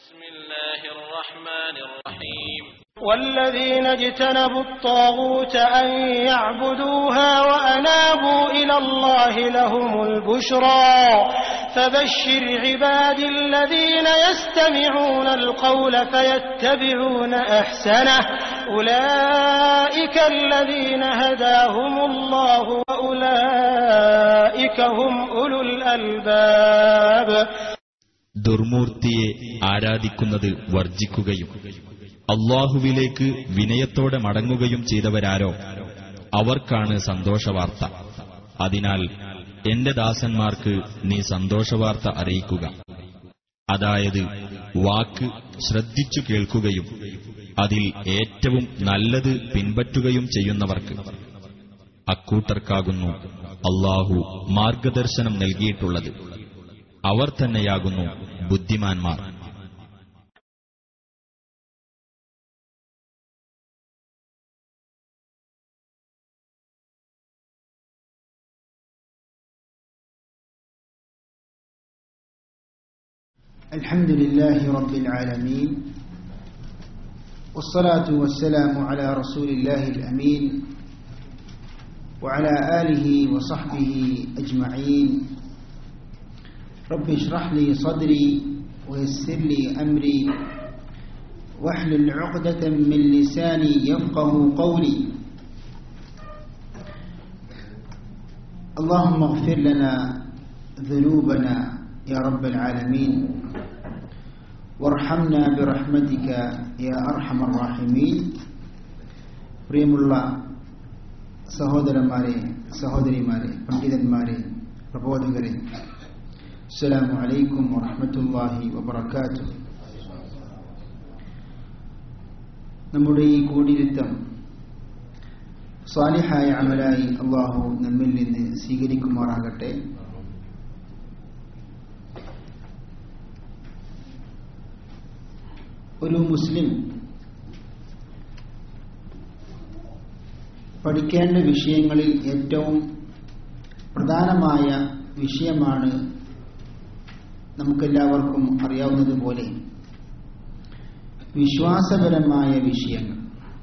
بسم الله الرحمن الرحيم والذين اجتنبوا الطاغوت أن يعبدوها وأنابوا إلى الله لهم البشرى فبشر عبادي الذين يستمعون القول فيتبعون أحسنه أولئك الذين هداهم الله وأولئك هم أولو الألباب. ദുർമൂർത്തിയെ ആരാധിക്കുന്നത് വർജിക്കുകയും അല്ലാഹുവിലേക്ക് വിനയത്തോടെ മടങ്ങുകയും ചെയ്തവരാരോ അവർക്കാണ് സന്തോഷവാർത്ത. അതിനാൽ എന്റെ ദാസന്മാർക്ക് നീ സന്തോഷവാർത്ത അറിയിക്കുക. അതായത് വാക്ക് ശ്രദ്ധിച്ചു കേൾക്കുകയും അതിൽ ഏറ്റവും നല്ലത് പിൻപറ്റുകയും ചെയ്യുന്നവർക്ക്. അക്കൂട്ടർക്കാകുന്നു അല്ലാഹു മാർഗദർശനം നൽകിയിട്ടുള്ളത്. അവർ തന്നെയാകുന്നു ബുദ്ധിമാന്മാർ. അൽഹംദുലില്ലാഹി റബ്ബിൽ ആലമീൻ വസ്സലാത്തു വസ്സലാമു അലാ റസൂലില്ലാഹിൽ അമീൻ വഅലാ ആലിഹി വസഹ്ബിഹി അജ്മഈൻ. റബ്ബി ഇശ്റഹ് ലി സദ്രി വയസ്സിർ ലി അംരി വഹ്ലുൽ ഉഖ്ദതൻ മിൻ ലിസാനി യഫ്ഖഹു ഖൗലി. അല്ലാഹുമ്മ ഇഗ്ഫിർ ലനാ ദുനൂബനാ യാ റബ്ബൽ ആലമീൻ വർഹംനാ ബിറഹ്മതിക യാ അർഹമർ റഹീമീൻ. പ്രിയമുള്ള സഹോദരന്മാരെ, സഹോദരിമാരെ, പണ്ഡിതന്മാരെ, പ്രബോധകരെ, അസ്സലാമു അലൈക്കും വറഹ്മത്തുള്ളാഹി വബറകാതുഹു. നമ്മുടെ ഈ കൂടിയിരുത്തം സ്വാലിഹായ അമലായി അല്ലാഹു നമ്മിൽ നിന്ന് സ്വീകരിക്കുമാറാകട്ടെ. ഒരു മുസ്ലിം പഠിക്കേണ്ട വിഷയങ്ങളിൽ ഏറ്റവും പ്രധാനമായ വിഷയമാണ് നമുക്കെല്ലാവർക്കും അറിയാവുന്നതുപോലെ വിശ്വാസപരമായ വിഷയങ്ങൾ.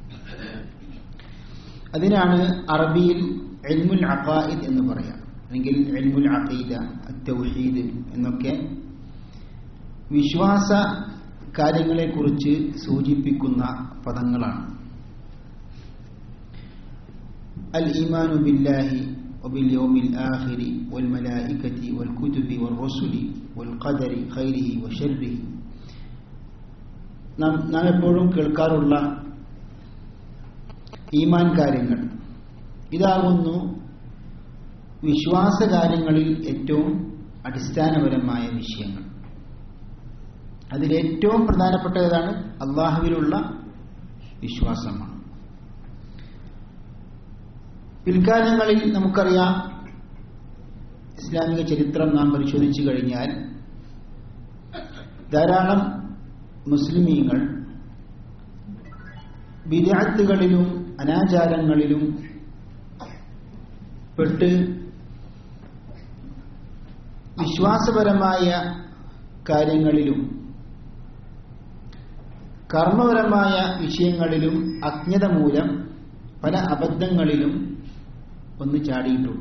അതിനാണ് അറബിയിൽ ഇൽമുൽ അഖായിദ് എന്ന് പറയാം, അല്ലെങ്കിൽ ഇൽമുൽ അഖീദ, തൗഹീദ് എന്നൊക്കെ വിശ്വാസ കാര്യങ്ങളെക്കുറിച്ച് സൂചിപ്പിക്കുന്ന പദങ്ങളാണ്. അൽ ഈമാനു ബില്ലാഹി വബിൽ യൗമിൽ ആഖിരി വൽ മലായികതി വൽ കുതുബി വൽ റസുലി വൽ ഖദരി ഖൈരിഹി വശർരിഹി. നാം എപ്പോഴും കേൾക്കാറുള്ള ഈമാൻ കാര്യങ്ങൾ, ഇതാകുന്നു വിശ്വാസ കാര്യങ്ങളിൽ ഏറ്റവും അടിസ്ഥാനപരമായ വിഷയങ്ങൾ. അതിലേറ്റവും പ്രധാനപ്പെട്ടതാണ് അള്ളാഹുവിലുള്ള വിശ്വാസമാണ്. പിൽക്കാലങ്ങളിൽ നമുക്കറിയാം, ഇസ്ലാമിക ചരിത്രം നാം പരിശോധിച്ചു കഴിഞ്ഞാൽ ധാരാളം മുസ്ലിമീങ്ങൾ ബിദ്അത്തുകളിലും അനാചാരങ്ങളിലും പെട്ട് വിശ്വാസപരമായ കാര്യങ്ങളിലും കർമ്മപരമായ വിഷയങ്ങളിലും അജ്ഞത മൂലം പല അബദ്ധങ്ങളിലും ഒന്ന് ചാടിയിട്ടുണ്ട്.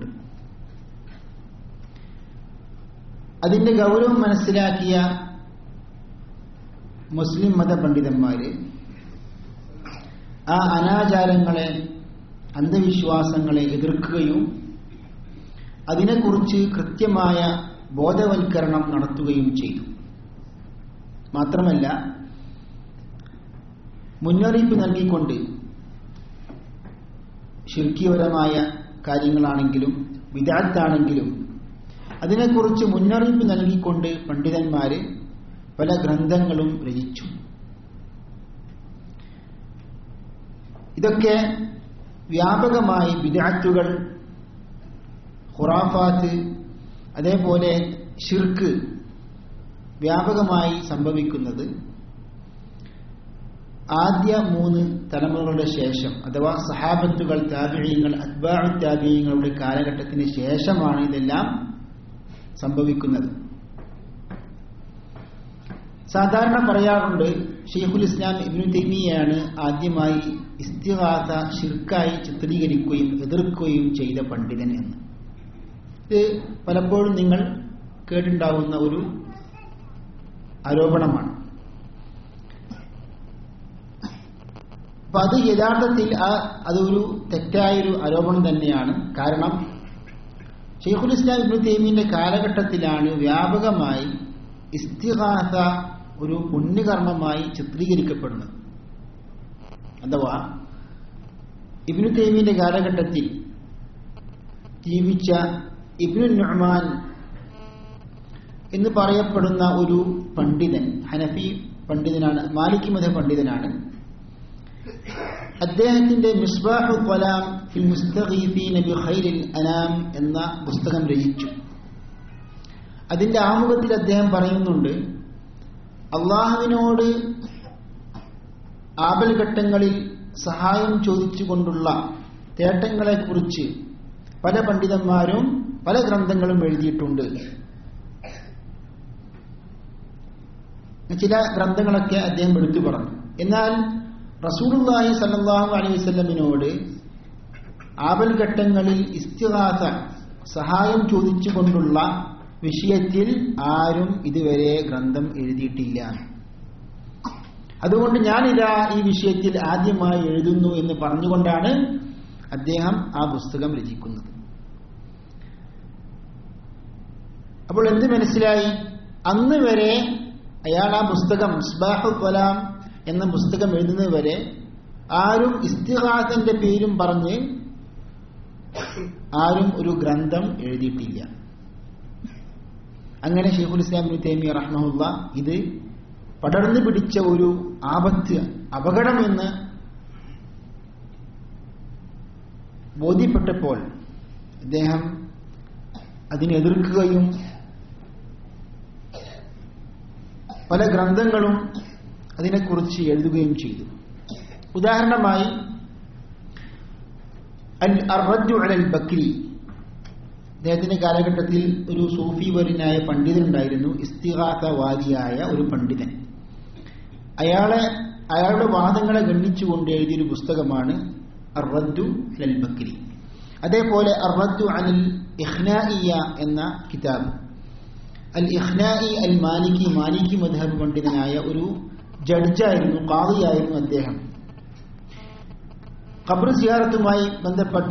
അതിന്റെ ഗൗരവം മനസ്സിലാക്കിയ മുസ്ലിം മതപണ്ഡിതന്മാര് ആ അനാചാരങ്ങളെ, അന്ധവിശ്വാസങ്ങളെ എതിർക്കുകയും അതിനെക്കുറിച്ച് കൃത്യമായ ബോധവൽക്കരണം നടത്തുകയും ചെയ്തു. മാത്രമല്ല, മുന്നറിയിപ്പ് നൽകിക്കൊണ്ട് ശിർക്കിപരമായ കാര്യങ്ങളാണെങ്കിലും ബിദ്അത്താണെങ്കിലും അതിനെക്കുറിച്ച് മുന്നറിയിപ്പ് നൽകിക്കൊണ്ട് പണ്ഡിതന്മാര് പല ഗ്രന്ഥങ്ങളും രചിച്ചു. ഇതൊക്കെ വ്യാപകമായി ബിദ്അത്തുകൾ, ഖുറാഫാത്ത്, അതേപോലെ ശിർക്ക് വ്യാപകമായി സംഭവിക്കുന്നത് ആദ്യ 3 തലമുറകളുടെ ശേഷം, അഥവാ സഹാബത്തുകൾ, താബിഈങ്ങൾ, അത്ബാഉ താബിഈങ്ങളുടെ കാലഘട്ടത്തിന് ശേഷമാണ് ഇതെല്ലാം സംഭവിക്കുന്നത്. സാധാരണ പറയാറുണ്ട് ഷെയ്ഖുൽ ഇസ്ലാം ഇബ്നു തൈമിയ്യയാണ് ആദ്യമായി ഇസ്തിഗാസ ശിർക്കായി ചിത്രീകരിക്കുകയും എതിർക്കുകയും ചെയ്ത പണ്ഡിതൻ എന്ന്. ഇത് പലപ്പോഴും നിങ്ങൾ കേട്ടിട്ടുണ്ടാവുന്ന ഒരു ആരോപണമാണ്. അപ്പൊ അത് യഥാർത്ഥത്തിൽ അതൊരു തെറ്റായൊരു ആരോപണം തന്നെയാണ്. കാരണം ഷെയ്ഖുൽ ഇസ്ലാം ഇബ്നു തൈമിയ്യയുടെ കാലഘട്ടത്തിലാണ് വ്യാപകമായി ഇസ്തിഗാസ ഒരു പുണ്യകർമ്മമായി ചിത്രീകരിക്കപ്പെടുന്നത്. അഥവാ ഇബ്നു തൈമിയ്യയുടെ കാലഘട്ടത്തിൽ ജീവിച്ച ഇബ്നു നുഅ്മാൻ എന്ന് പറയപ്പെടുന്ന ഒരു പണ്ഡിതൻ, ഹനഫി പണ്ഡിതനാണ്, മാലിക്കി മദ്ഹബ് പണ്ഡിതനാണ്. അദ്ദേഹത്തിന്റെ മിസ്ബാഹുൽ ഖലാം ഫിൽ മുസ്തഗീഫീന ബിഖൈരിൽ അനാം എന്ന പുസ്തകം രചിച്ചു. അതിന്റെ ആമുഖത്തിൽ അദ്ദേഹം പറയുന്നുണ്ട്, അള്ളാഹുവിനോട് ആപൽഘട്ടങ്ങളിൽ സഹായം ചോദിച്ചുകൊണ്ടുള്ള തേട്ടങ്ങളെക്കുറിച്ച് പല പണ്ഡിതന്മാരും പല ഗ്രന്ഥങ്ങളും എഴുതിയിട്ടുണ്ട്. ചില ഗ്രന്ഥങ്ങളൊക്കെ അദ്ദേഹം എടുത്തു പറഞ്ഞു. എന്നാൽ റസൂലുള്ളാഹി സ്വല്ലല്ലാഹു അലൈഹി വസല്ലമിനോട് ആപൽഘട്ടങ്ങളിൽ ഇസ്തിഗാസ സഹായം ചോദിച്ചുകൊണ്ടുള്ള വിഷയത്തിൽ ആരും ഇതുവരെ ഗ്രന്ഥം എഴുതിയിട്ടില്ല. അതുകൊണ്ട് ഞാനിതാ ഈ വിഷയത്തിൽ ആദ്യമായി എഴുതുന്നു എന്ന് പറഞ്ഞുകൊണ്ടാണ് അദ്ദേഹം ആ പുസ്തകം രചിക്കുന്നത്. അപ്പോൾ എന്ത് മനസ്സിലായി? അന്ന് വരെ അയാൾ ആ പുസ്തകം മിസ്ബാഹുൽ ഖലാം എന്ന പുസ്തകം എഴുതുന്നത് വരെ ആരും ഇസ്തിഗാസന്റെ പേരും പറഞ്ഞ് ആരും ഒരു ഗ്രന്ഥം എഴുതിയിട്ടില്ല. അങ്ങനെ ഷെയ്ഖുൽ ഇസ്ലാം ഇബ്നു തൈമിയ്യ റഹ്മഹുല്ലാ ഇത് പടർന്നു പിടിച്ച ഒരു ആപത്ത്, അപകടം എന്ന് ബോധ്യപ്പെട്ടപ്പോൾ അദ്ദേഹം അതിനെ എതിർക്കുകയും പല ഗ്രന്ഥങ്ങളും അതിനെക്കുറിച്ച് എഴുതുകയും ചെയ്തു. ഉദാഹരണമായി അർ-റദ്ദു അലൽ ബക്രി, അദ്ദേഹത്തിന്റെ കാലഘട്ടത്തിൽ ഒരു സൂഫി വര്യനായ പണ്ഡിതനുണ്ടായിരുന്നു, ഇസ്തിഗാസവാദിയായ ഒരു പണ്ഡിതൻ. അയാളുടെ വാദങ്ങളെ ഗണ്ണിച്ചുകൊണ്ട് എഴുതിയൊരു പുസ്തകമാണ് അർ-റദ്ദു അലൽ ബക്രി. അതേപോലെ അർ-റദ്ദു അലൽ ഇഖ്നാഇയ്യ എന്ന കിതാബ്. അൽ ഇഖ്നാഇ അൽ മാലിക്കി മദ്ഹബ് പണ്ഡിതനായ ഒരു ജഡ്ജായിരുന്നു, ഖാദിയായിരുന്നു അദ്ദേഹം. ഖബർ സിയാറത്തുമായി ബന്ധപ്പെട്ട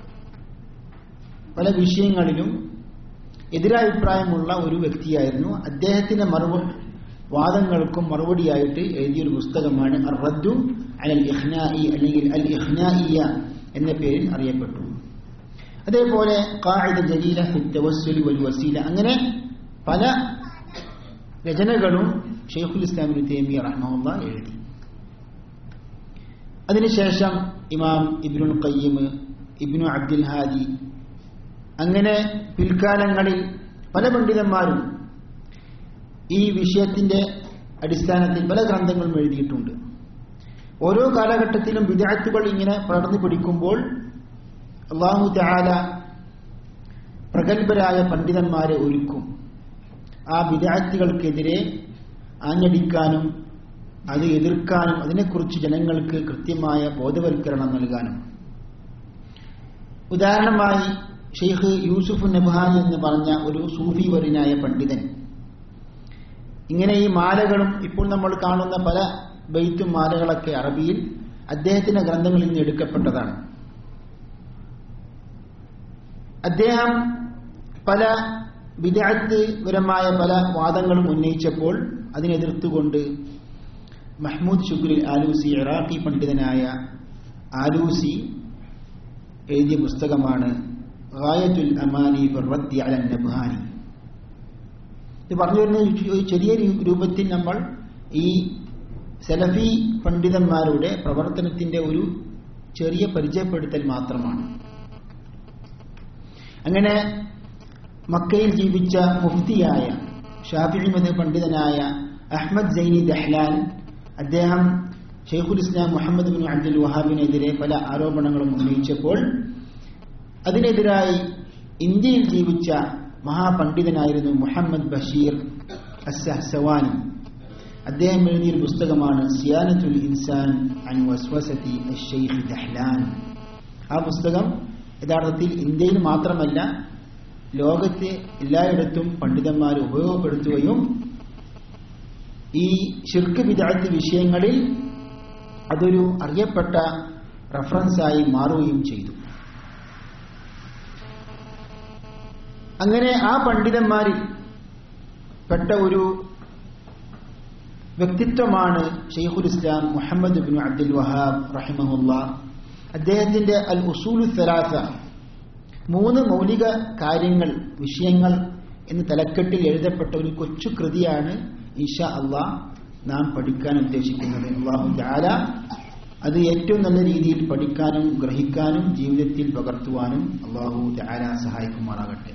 പല വിഷയങ്ങളിലും എതിരഭിപ്രായമുള്ള ഒരു വ്യക്തിയായിരുന്നു. അദ്ദേഹത്തിന്റെ വാദങ്ങൾക്കും മറുപടിയായിട്ട് എഴുതിയൊരു പുസ്തകമാണ് അർ-റദ്ദു അലൽ ഇഖ്നാഇ അല്ലെങ്കിൽ അൽ ഇഖ്നാഇയ്യ എന്ന പേരിൽ അറിയപ്പെട്ടു. അതേപോലെ ഖാഇദ ജലീല ഫി തവസ്സുൽ വൽ വസീല, അങ്ങനെ പല രചനകളും ഷെയ്ഖുൽ ഇസ്ലാം ഇബ്നു തൈമിയ്യ റഹ്മഹുല്ലാ എഴുതി. അതിനുശേഷം ഇമാം ഇബ്നുൽ ഖയ്യിം, ഇബ്നു അബ്ദുൽ ഹാദി, അങ്ങനെ പിൽക്കാലങ്ങളിൽ പല പണ്ഡിതന്മാരും ഈ വിഷയത്തിന്റെ അടിസ്ഥാനത്തിൽ പല ഗ്രന്ഥങ്ങളും എഴുതിയിട്ടുണ്ട്. ഓരോ കാലഘട്ടത്തിലും ബിദ്അത്തുകൾ ഇങ്ങനെ പടർന്നു പിടിക്കുമ്പോൾ അല്ലാഹു തആല പ്രഗത്ഭരായ പണ്ഡിതന്മാരെ ഒരുക്കും ആ ബിദ്അത്തുകൾക്കെതിരെ ആഞ്ഞടിക്കാനും അത് എതിർക്കാനും അതിനെക്കുറിച്ച് ജനങ്ങൾക്ക് കൃത്യമായ ബോധവൽക്കരണം നൽകാനും. ഉദാഹരണമായി ഷെയ്ഖ് യൂസുഫ് നബ്ഹാനി എന്ന് പറഞ്ഞ ഒരു സൂഫി വര്യനായ പണ്ഡിതൻ ഇങ്ങനെ ഈ മാലകളും ഇപ്പോൾ നമ്മൾ കാണുന്ന പല ബൈത്തും മാലകളൊക്കെ അറബിയിൽ അദ്ദേഹത്തിന്റെ ഗ്രന്ഥങ്ങളിൽ നിന്ന് എടുക്കപ്പെട്ടതാണ്. അദ്ദേഹം പല ബിദ്അത്ത് പരമായ പല വാദങ്ങളും ഉന്നയിച്ചപ്പോൾ അതിനെതിർത്തുകൊണ്ട് മഹ്മൂദ് ശുക്രി ആലൂസി, ഇറാഖി പണ്ഡിതനായ ആലൂസി എഴുതിയ പുസ്തകമാണ് ഗായത്തുൽ അമാനി ഫിർ റദ്ദി അലൻ നബ്ഹാനി. ഇത് പറഞ്ഞു വരുന്ന ഒരു ചെറിയ രൂപത്തിൽ നമ്മൾ ഈ സലഫി പണ്ഡിതന്മാരുടെ പ്രവർത്തനത്തിന്റെ ഒരു ചെറിയ പരിചയപ്പെടുത്തൽ മാത്രമാണ്. അങ്ങനെ മക്കയിൽ ജീവിച്ച മുഫ്തിയായ ഷാഫിഈ മദ്ഹബ് പണ്ഡിതനായ അഹ്മദ് സൈനി ദഹ്ലാൻ, അദ്ദേഹം ഷെയ്ഖുൽ ഇസ്ലാം മുഹമ്മദ് ബിൻ അബ്ദുൽ വഹാബിനെതിരെ പല ആരോപണങ്ങളും ഉന്നയിച്ചപ്പോൾ അതിനെതിരായി ഇന്ത്യയിൽ ജീവിച്ച മഹാപണ്ഡിതനായിരുന്നു മുഹമ്മദ് ബഷീർ അസ്സഹ്സവാനി. അദ്ദേഹം എഴുതിയൊരു പുസ്തകമാണ് സിയാനത്തുൽ ഇൻസാൻ അൻ വസ്വസതി അശ്ശൈഖ് ദഹ്ലാൻ. ആ പുസ്തകം യഥാർത്ഥത്തിൽ ഇന്ത്യയിൽ മാത്രമല്ല ലോകത്തെ എല്ലായിടത്തും പണ്ഡിതന്മാർ ഉപയോഗപ്പെടുത്തുകയും ഈ ശിർക്ക് ബിദ്അത്ത് വിഷയങ്ങളിൽ അതൊരു അറിയപ്പെട്ട റഫറൻസായി മാറുകയും ചെയ്തു. അങ്ങനെ ആ പണ്ഡിതന്മാരിൽ പെട്ട ഒരു വ്യക്തിത്വമാണ് ശൈഖുൽ ഇസ്ലാം മുഹമ്മദ് ഇബ്നു അബ്ദുൽ വഹാബ് റഹിമഹുല്ലാഹ്. അദ്ദേഹത്തിന്റെ അൽ ഉസൂലു സലാസ, 3 മൗലിക കാര്യങ്ങൾ, വിഷയങ്ങൾ എന്ന തലക്കെട്ടിൽ എഴുതപ്പെട്ട ഒരു കൊച്ചു കൃതിയാണ് ഇൻഷാ അല്ലാഹ് നാം പഠിക്കാൻ ഉദ്ദേശിക്കുന്നത്. അല്ലാഹു തആല അത് ഏറ്റവും നല്ല രീതിയിൽ പഠിക്കാനും ഗ്രഹിക്കാനും ജീവിതത്തിൽ പകർത്തുവാനും അല്ലാഹു തആല സഹായിക്കുമാറാകട്ടെ.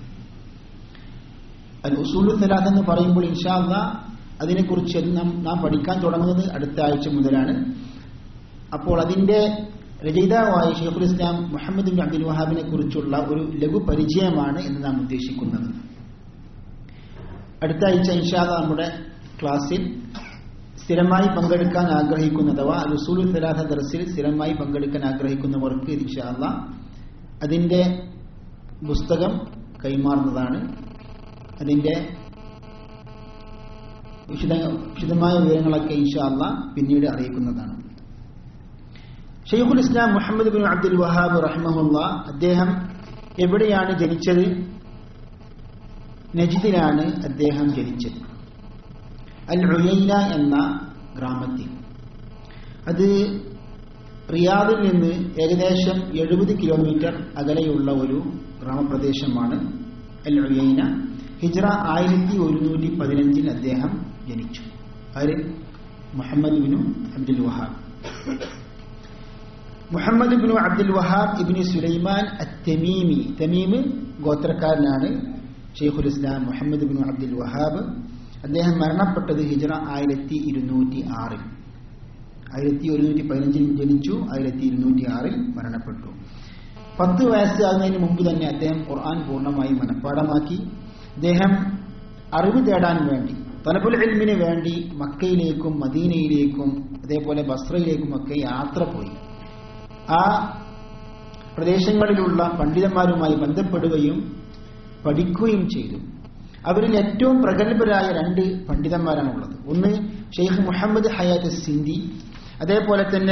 അൽ ഉസൂലു സലാസ എന്ന് പറയുമ്പോൾ ഇൻഷാ അല്ലാഹ് അതിനെക്കുറിച്ച് നാം പഠിക്കാൻ തുടങ്ങുന്നത് അടുത്ത ആഴ്ച മുതലാണ്. അപ്പോൾ അതിന്റെ രചയിതാവായ ശൈഖുൽ ഇസ്ലാം മുഹമ്മദ് ഇബ്നു അബ്ദുൽ വഹാബിനെ കുറിച്ചുള്ള ഒരു ലഘു പരിചയമാണ് എന്ന് നാം ഉദ്ദേശിക്കുന്നത്. അടുത്ത ആഴ്ച ഇൻഷാ അല്ലാഹ് നമ്മുടെ ക്ലാസ്സിൽ സ്ഥിരമായി പങ്കെടുക്കാൻ ആഗ്രഹിക്കുന്ന അഥവാ അൽ ഉസൂലുൽ സലാസ ദർസിൽ സ്ഥിരമായി പങ്കെടുക്കാൻ ആഗ്രഹിക്കുന്നവർക്ക് ഇൻഷാ അല്ലാഹ് അതിന്റെ പുസ്തകം അതിന്റെ വിശദമായ വിവരങ്ങളൊക്കെ ഇൻഷാ അല്ലാഹ് പിന്നീട് അറിയിക്കുന്നതാണ്. ശൈഖുൽ ഇസ്ലാം മുഹമ്മദ് ഇബ്നു അബ്ദുൽ വഹാബ് റഹിമഹുല്ലാഹ് അദ്ദേഹം എവിടെയാണ് ജനിച്ചത്? നജ്ദിലാണ് അദ്ദേഹം ജനിച്ചത്, അൽ ഉയൈന എന്ന ഗ്രാമത്തിൽ. അത് റിയാദിൽ നിന്ന് ഏകദേശം 70 കിലോമീറ്റർ അകലെയുള്ള ഒരു ഗ്രാമപ്രദേശമാണ് അൽ ഉയൈന. ഹിജ്റ 1115 അദ്ദേഹം ജനിച്ചു. ആര്? Muhammad ibn Abdul Wahhab. Muhammad ibn Abdul Wahhab ibn Sulaiman Attamimi, Tamim ഗോത്രക്കാരനാണ് ശൈഖുൽ ഇസ്ലാം മുഹമ്മദ് ഇബ്നു അബ്ദുൽ വഹാബ്. അദ്ദേഹം മരണപ്പെട്ടത് ഹിജ്റ 1206. 1115 ജനിച്ചു, 1206 മരണപ്പെട്ടു. 10 വയസ്സാകുന്നതിന് മുമ്പ് തന്നെ അദ്ദേഹം ഖുർആൻ പൂർണ്ണമായി മനഃപ്പാഠമാക്കി. അദ്ദേഹം അറിവ് തേടാൻ വേണ്ടി, തലബുൽ ഇൽമിന് വേണ്ടി മക്കയിലേക്കും മദീനയിലേക്കും അതേപോലെ ബസ്രയിലേക്കും ഒക്കെ യാത്ര പോയി. ആ പ്രദേശങ്ങളിലുള്ള പണ്ഡിതന്മാരുമായി ബന്ധപ്പെടുകയും പഠിക്കുകയും ചെയ്തു. അവരിൽ ഏറ്റവും പ്രഗത്ഭരായ 2 പണ്ഡിതന്മാരാണുള്ളത്. ഒന്ന് ഷെയ്ഖ് മുഹമ്മദ് ഹയാത്ത് സിന്ധി, അതേപോലെ തന്നെ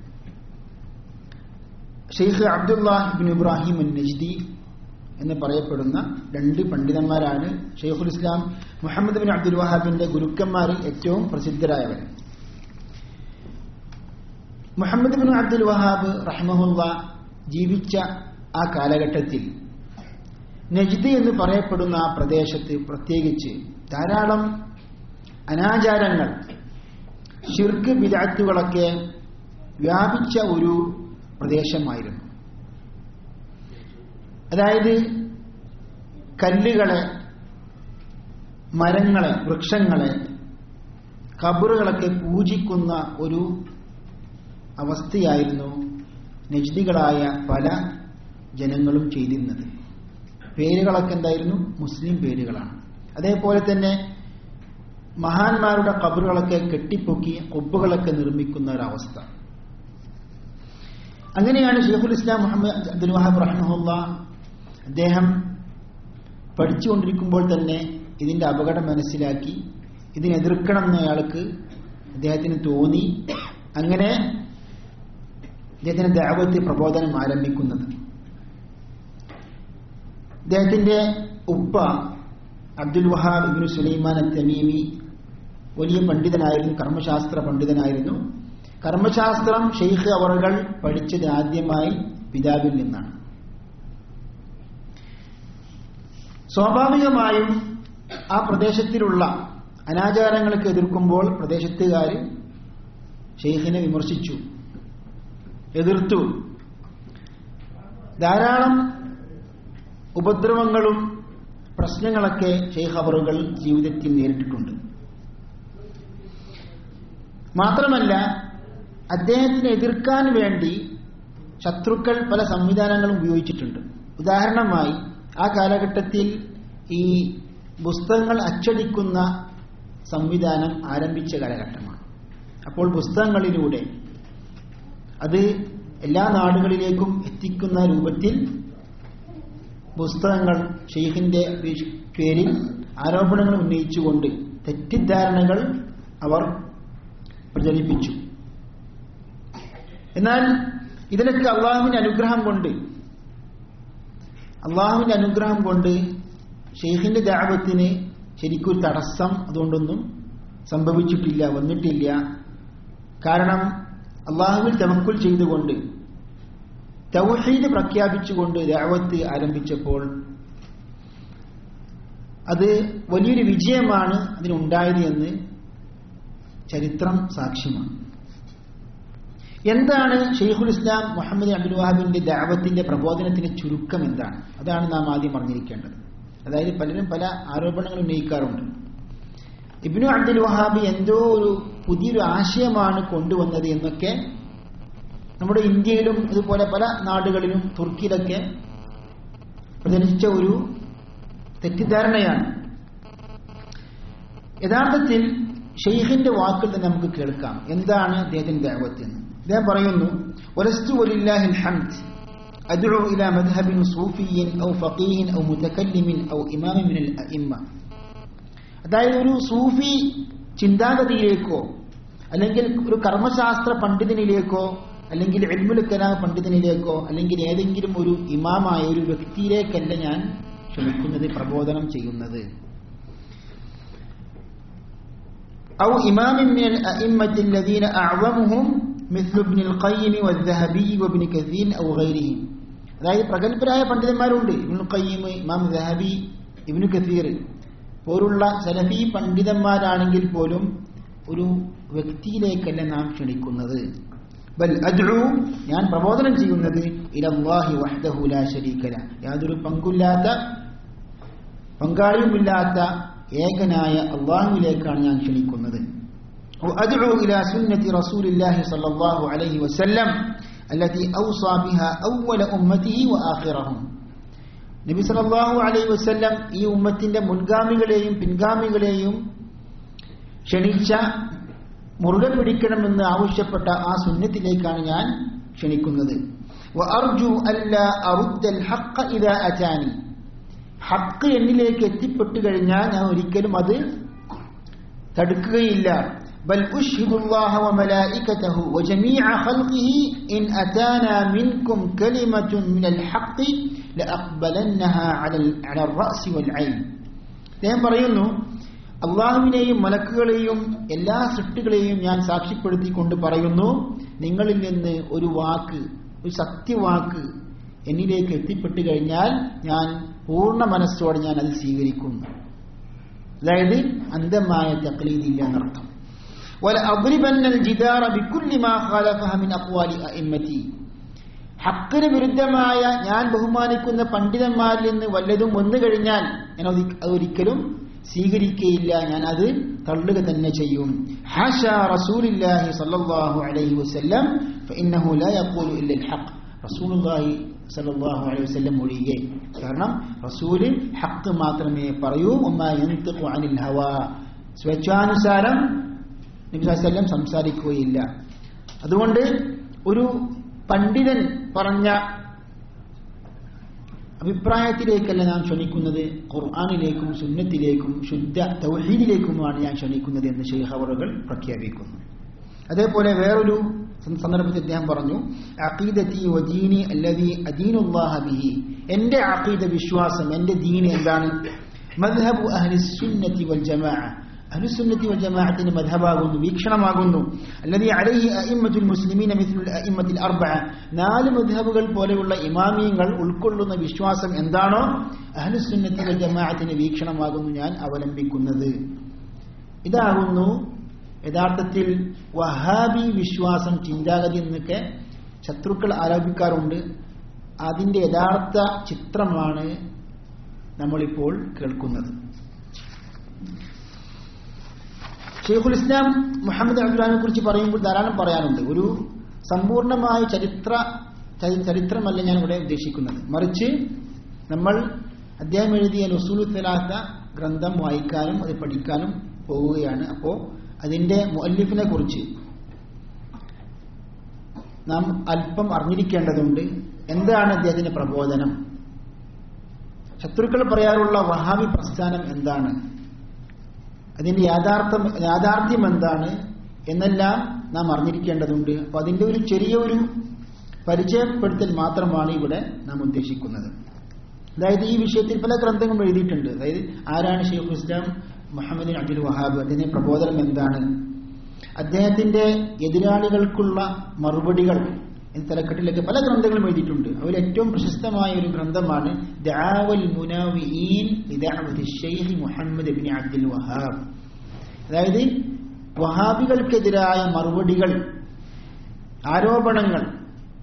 ഷെയ്ഖ് അബ്ദുല്ലാഹ് ഇബ്നു ഇബ്രാഹിം അൻ-നജ്ദി എന്ന് പറയപ്പെടുന്ന 2 പണ്ഡിതന്മാരാണ് ഷെയ്ഖുൽ ഇസ്ലാം മുഹമ്മദ് ഇബ്നു അബ്ദുൽ വഹാബിന്റെ ഗുരുക്കന്മാരിൽ ഏറ്റവും പ്രസിദ്ധരായവർ. മുഹമ്മദ് ഇബ്നു അബ്ദുൽ വഹാബ് റഹിമഹുല്ലാഹ് ജീവിച്ച ആ കാലഘട്ടത്തിൽ നജ്ദ് എന്ന് പറയപ്പെടുന്ന ആ പ്രദേശത്ത് പ്രത്യേകിച്ച് ധാരാളം അനാചാരങ്ങൾ, ശിർക്ക് ബിദ്അത്തുകളൊക്കെ വ്യാപിച്ച ഒരു പ്രദേശമായിരുന്നു. അതായത് കല്ലുകളെ, മരങ്ങളെ, വൃക്ഷങ്ങളെ, ഖബറുകളൊക്കെ പൂജിക്കുന്ന ഒരു അവസ്ഥയായിരുന്നു നജ്ദികളായ പല ജനങ്ങളും ചെയ്തിരുന്നത്. പേരുകളൊക്കെ എന്തായിരുന്നു? മുസ്ലിം പേരുകളാണ്. അതേപോലെ തന്നെ മഹാന്മാരുടെ ഖബറുകളൊക്കെ കെട്ടിപ്പൊക്കി ഖുബ്ബുകളൊക്കെ നിർമ്മിക്കുന്ന ഒരവസ്ഥ. അങ്ങനെയാണ് ശൈഖുൽ ഇസ്ലാം മുഹമ്മദ് അബ്ദുൽ വഹാബ് റഹിമഹുല്ലാഹ് അദ്ദേഹം പഠിച്ചുകൊണ്ടിരിക്കുമ്പോൾ തന്നെ ഇതിന്റെ അപകടം മനസ്സിലാക്കി ഇതിനെതിർക്കണം എന്ന് അദ്ദേഹത്തിന് തോന്നി. അങ്ങനെ അദ്ദേഹത്തിന്റെ ദഅവത്ത് പ്രബോധനം ആരംഭിക്കുന്നത്. അദ്ദേഹത്തിന്റെ ഉപ്പ അബ്ദുൽ വഹാബ് ഇബ്നു സുലൈമാൻ അത്തമീമി വലിയ പണ്ഡിതനായിരുന്നു, കർമ്മശാസ്ത്ര പണ്ഡിതനായിരുന്നു. കർമ്മശാസ്ത്രം ഷെയ്ഖ് അവറുകൾ പഠിച്ചത് ആദ്യമായി പിതാവിൽ നിന്നാണ്. സ്വാഭാവികമായും ആ പ്രദേശത്തിലുള്ള അനാചാരങ്ങൾക്ക് എതിർക്കുമ്പോൾ പ്രദേശത്തുകാർ ഷെയ്ഖിനെ വിമർശിച്ചു, എതിർത്തു. ധാരാളം ഉപദ്രവങ്ങളും പ്രശ്നങ്ങളൊക്കെ ഷെയ്ഖ് അവറുകൾ ജീവിതത്തിൽ നേരിട്ടിട്ടുണ്ട്. മാത്രമല്ല അദ്ദേഹത്തിനെ എതിർക്കാൻ വേണ്ടി ശത്രുക്കൾ പല സംവിധാനങ്ങളും ഉപയോഗിച്ചിട്ടുണ്ട്. ഉദാഹരണമായി ആ കാലഘട്ടത്തിൽ ഈ പുസ്തകങ്ങൾ അച്ചടിക്കുന്ന സംവിധാനം ആരംഭിച്ച കാലഘട്ടമാണ്. അപ്പോൾ പുസ്തകങ്ങളിലൂടെ അത് എല്ലാ നാടുകളിലേക്കും എത്തിക്കുന്ന രൂപത്തിൽ പുസ്തകങ്ങൾ ഷെയ്ഖിന്റെ പേരിൽ ആരോപണങ്ങൾ ഉന്നയിച്ചുകൊണ്ട് തെറ്റിദ്ധാരണകൾ അവർ പ്രചരിപ്പിച്ചു. എന്നാൽ ഇതിനൊക്കെ അള്ളാഹുവിന്റെ അനുഗ്രഹം കൊണ്ട് ഷെയ്ഖിന്റെ ദഅവത്തിന് ശരിക്കും തടസ്സം അതുകൊണ്ടൊന്നും സംഭവിച്ചിട്ടില്ല, വന്നിട്ടില്ല. കാരണം അള്ളാഹുവിൽ തവക്കുൽ ചെയ്തുകൊണ്ട് തൗഹീദ് പ്രഖ്യാപിച്ചുകൊണ്ട് ദഅവത്ത് ആരംഭിച്ചപ്പോൾ അത് വലിയൊരു വിജയമാണ് അതിനുണ്ടായത് എന്ന് ചരിത്രം സാക്ഷ്യമാണ്. എന്താണ് ഷെയ്ഖുൽ ഇസ്ലാം മുഹമ്മദ് അബ്ദുൽ വഹാബിന്റെ ദഅവത്തിന്റെ പ്രബോധനത്തിന്റെ ചുരുക്കം എന്താണ്? അതാണ് നാം ആദ്യം അറിഞ്ഞിരിക്കേണ്ടത്. അതായത് പലരും പല ആരോപണങ്ങൾ ഉന്നയിക്കാറുണ്ട്. ഇബ്നു അബ്ദുൽ വഹാബ് എന്തോ ഒരു പുതിയൊരു ആശയമാണ് കൊണ്ടുവന്നത് എന്നൊക്കെ നമ്മുടെ ഇന്ത്യയിലും അതുപോലെ പല നാടുകളിലും തുർക്കിയിലൊക്കെ പ്രചരിച്ച ഒരു തെറ്റിദ്ധാരണയാണ്. യഥാർത്ഥത്തിൽ ഷെയ്ഖിന്റെ വാക്കിൽ തന്നെ നമുക്ക് കേൾക്കാം എന്താണ് അദ്ദേഹത്തിന്റെ ദഅവത്ത് എന്ന്. അദ്ദേഹം പറയുന്നു, വലസ്തു വലില്ലാഹിൽ ഹംദ് അദ്ഉ ഇലാ മദ്ഹബിൻ സൂഫിയ്യിൻ ഔ ഫഖീഹിൻ ഔ മുതകല്ലിമിൻ ഔ ഇമാമിൻ മിനൽ അഇമ്മ. അതായത് ഒരു സൂഫി ചിന്താഗതിയിലേക്കോ അല്ലെങ്കിൽ ഒരു കർമ്മശാസ്ത്ര പണ്ഡിതനിലേക്കോ അല്ലെങ്കിൽ ഇൽമുൽ കലാം പണ്ഡിതനിലേക്കോ അല്ലെങ്കിൽ ഏതെങ്കിലും ഒരു ഇമാമായ ഒരു വ്യക്തിയിലേക്കല്ല ഞാൻ ക്ഷണിക്കുന്നത്, പ്രബോധനം ചെയ്യുന്നത്. ഔ ഇമാമിൻ മിനൽ അഇമ്മത്തി അല്ലദീന അഅ്വമുഹും മിസ്ലു ഇബ്നുൽ ഖയ്യിം വദ്ദഹബി വഇബ്നു കസീർ ഔ ഗൈരിഹിം. അതായത് പ്രഗൽഭരായ പണ്ഡിതന്മാരുണ്ട്, ഇബ്നുൽ ഖയ്യിം, ഇമാം ദഹബി, ഇബ്നു കസീർ പോലുള്ള സലഫി പണ്ഡിതന്മാരാണെങ്കിൽ പോലും ഒരു വ്യക്തിയിലേക്കല്ല നാം ക്ഷണിക്കുന്നത്. ബൽ അദ്ഉ, ഞാൻ പ്രബോധനം ചെയ്യുന്നത് ഇലല്ലാഹി വഹ്ദഹു ലാ ശരീക ലഹ്, യാതൊരു പങ്കാളിയുമില്ലാത്ത ഏകനായ അല്ലാഹുവിലേക്കാണ് ഞാൻ ക്ഷണിക്കുന്നത്. وأدعو إلى سنة رسول الله صلى الله عليه وسلم التي أوصى بها أول أمته وآخرهم. നബി സല്ലല്ലാഹു അലൈഹി വസല്ലം ഈ ഉമ്മത്തിന്റെ മുൻഗാമികളെയും പിൻഗാമികളെയും ക്ഷണിച്ച മുറുകെ പിടിക്കണമെന്ന് ആവശ്യപ്പെട്ട ആ സുന്നത്തിലേക്കാണ് ഞാൻ ക്ഷണിക്കുന്നത്. വഅർജു അല്ലാ അറുദ്ദൽ ഹഖ് ഇദാ അതാനി, ഹഖ് എന്നിലേക്ക് എത്തിപ്പെട്ടു കഴിഞ്ഞാൽ ഞാൻ ഒരിക്കലും അത് തടുക്കുകയില്ല. ബൽ ഉശ്ഹിദുല്ലാഹ വമലായികതഹു വജമീഅ ഖൽഖിഹി ഇൻ അതാനാ മിൻകും കലിമത്തുൻ മിനൽ ഹഖ് ലഅഖ്ബലന്നഹാ അലൽ റഅസി വൽ ഐൻ. അദ്ദേഹം പറയുന്നു, അള്ളാഹുവിനെയും മലക്കുകളെയും എല്ലാ സൃഷ്ടികളെയും ഞാൻ സാക്ഷ്യപ്പെടുത്തിക്കൊണ്ട് പറയുന്നു, നിങ്ങളിൽ നിന്ന് ഒരു വാക്ക്, ഒരു സത്യവാക്ക് എന്നിലേക്ക് എത്തിപ്പെട്ടു കഴിഞ്ഞാൽ ഞാൻ പൂർണ്ണ മനസ്സോടെ ഞാൻ അത് സ്വീകരിക്കുന്നു. അതായത് അന്ധമായ തഖ്ലീദില്ല എന്നർത്ഥം. വലഅദ്രിബന്നൽ ജിദാറ ബികുല്ലി മാ ഖാലഫഹ മിൻ അഖ്വാലി അഇമ്മതി, ഹഖിന് വിരുദ്ധമായ ഞാൻ ബഹുമാനിക്കുന്ന പണ്ഡിതന്മാരിൽ നിന്ന് വല്ലതും വന്നു കഴിഞ്ഞാൽ ഞാൻ അതൊരിക്കലും സ്വീകരിക്കുകയില്ല, ഞാൻ അത് തള്ളുക തന്നെ ചെയ്യും. ഹാഷാ റസൂലുള്ളാഹി സ്വല്ലല്ലാഹു അലൈഹി വസല്ലം ഫഇന്നഹു ലാ യഖൂലു ഇല്ലൽ ഹഖ്, റസൂലുള്ളാഹി സല്ലല്ലാഹു അലൈഹി വസല്ലം ഒഴികെ. കാരണം റസൂൽ ഹഖ് മാത്രമേ പറയൂ. വമാ യൻതിഖു അനിൽ ഹവാ, സ്വേച്ഛാനുസാരം നബി സല്ലല്ലാഹു അലൈഹി വസല്ലം സംസാരിക്കുകയില്ല. അതുകൊണ്ട് ഒരു പണ്ഡിതൻ പറഞ്ഞ അഭിപ്രായത്തിലേക്കല്ല ഞാൻ ക്ഷണിക്കുന്നത്, ഖുർആനിലേക്കും സുന്നത്തിലേക്കും ശുദ്ധ തൗഹീദിലേക്കുമാണ് ഞാൻ ക്ഷണിക്കുന്നത് എന്ന് ശൈഖ് അവറുകൾ പ്രഖ്യാപിക്കുന്നു. അതേപോലെ വേറൊരു സന്ദർഭത്തിൽ അദ്ദേഹം പറഞ്ഞു, അഖീദതി വദീനി അല്ലദീ അദീനുല്ലാഹ ബിഹി, എന്റെ അഖീദ വിശ്വാസം, എന്റെ ദീൻ എന്താണ്? മദ്ഹബു അഹ്ലിസ് സുന്നത്തി വൽ ജമാഅ, അഹ്ലുസുന്നത്തി വൽ ജമാഅത്തിന്റെ മദ്ഹബാകുന്നു, വീക്ഷണമാകുന്നു. അല്ലദീ അലൈഹി അഇമ്മത്തുൽ മുസ്ലിമീന മിസ്ലുൽ അഇമ്മത്തിൽ അർബഅ, നാല് മദ്ഹബുകൾ പോലെയുള്ള ഇമാമിയങ്ങൾ ഉൾക്കൊള്ളുന്ന വിശ്വാസം എന്താണോ അഹ്ലുസുന്നത്തി വൽ ജമാഅത്തിന്റെ വീക്ഷണമാകുന്നു ഞാൻ അവലംബിക്കുന്നത്. ഇതാകുന്നു യഥാർത്ഥത്തിൽ വഹാബി വിശ്വാസം, ചിന്താഗതി എന്നൊക്കെ ശത്രുക്കൾ ആരോപിക്കാറുണ്ട്. അതിന്റെ യഥാർത്ഥ ചിത്രമാണ് നമ്മളിപ്പോൾ കേൾക്കുന്നത്. ഷെയ്ഖുൽ ഇസ്ലാം മുഹമ്മദ് അബ്ദുൽ കുറിച്ച് പറയുമ്പോൾ ധാരാളം പറയാനുണ്ട്. ഒരു സമ്പൂർണമായ ചരിത്രമല്ല ഞാൻ ഇവിടെ ഉദ്ദേശിക്കുന്നത്, മറിച്ച് നമ്മൾ അദ്ദേഹം എഴുതിയ ഉസൂലുൽ സലാസ ഗ്രന്ഥം വായിക്കാനും അത് പഠിക്കാനും പോവുകയാണ്. അപ്പോൾ അതിന്റെ മുഅല്ലിഫിനെ കുറിച്ച് നാം അല്പം അറിഞ്ഞിരിക്കേണ്ടതുണ്ട്. എന്താണ് അദ്ദേഹത്തിന്റെ പ്രബോധനം? ശത്രുക്കൾ പറയാറുള്ള വഹാബി പ്രസ്ഥാനം എന്താണ്? അതിന്റെ യാഥാർത്ഥ്യം എന്താണ് എന്നെല്ലാം നാം അറിഞ്ഞിരിക്കേണ്ടതുണ്ട്. അപ്പൊ അതിന്റെ ഒരു ചെറിയൊരു പരിചയപ്പെടുത്തൽ മാത്രമാണ് ഇവിടെ നാം ഉദ്ദേശിക്കുന്നത്. അതായത് ഈ വിഷയത്തിൽ പല ഗ്രന്ഥങ്ങളും എഴുതിയിട്ടുണ്ട്. അതായത് ആരാണ് ശൈഖുൽ ഇസ്ലാം മുഹമ്മദ് ബിൻ അബ്ദുൽ വഹാബ്, അതിന്റെ പ്രബോധനം എന്താണ്, അദ്ദേഹത്തിന്റെ എതിരാളികൾക്കുള്ള മറുപടികൾ എന്ന തലക്കെട്ടിലൊക്കെ പല ഗ്രന്ഥങ്ങളും എഴുതിയിട്ടുണ്ട്. അതിൽ ഏറ്റവും പ്രശസ്തമായ ഒരു ഗ്രന്ഥമാണ് ദഅവൽ മുനാവിഈൻ ലിദഅവതി Sheikh Muhammad bin Abdul Wahhab. അതായത് വഹാബികൾക്കെതിരായ മറുപടികൾ, ആരോപണങ്ങൾ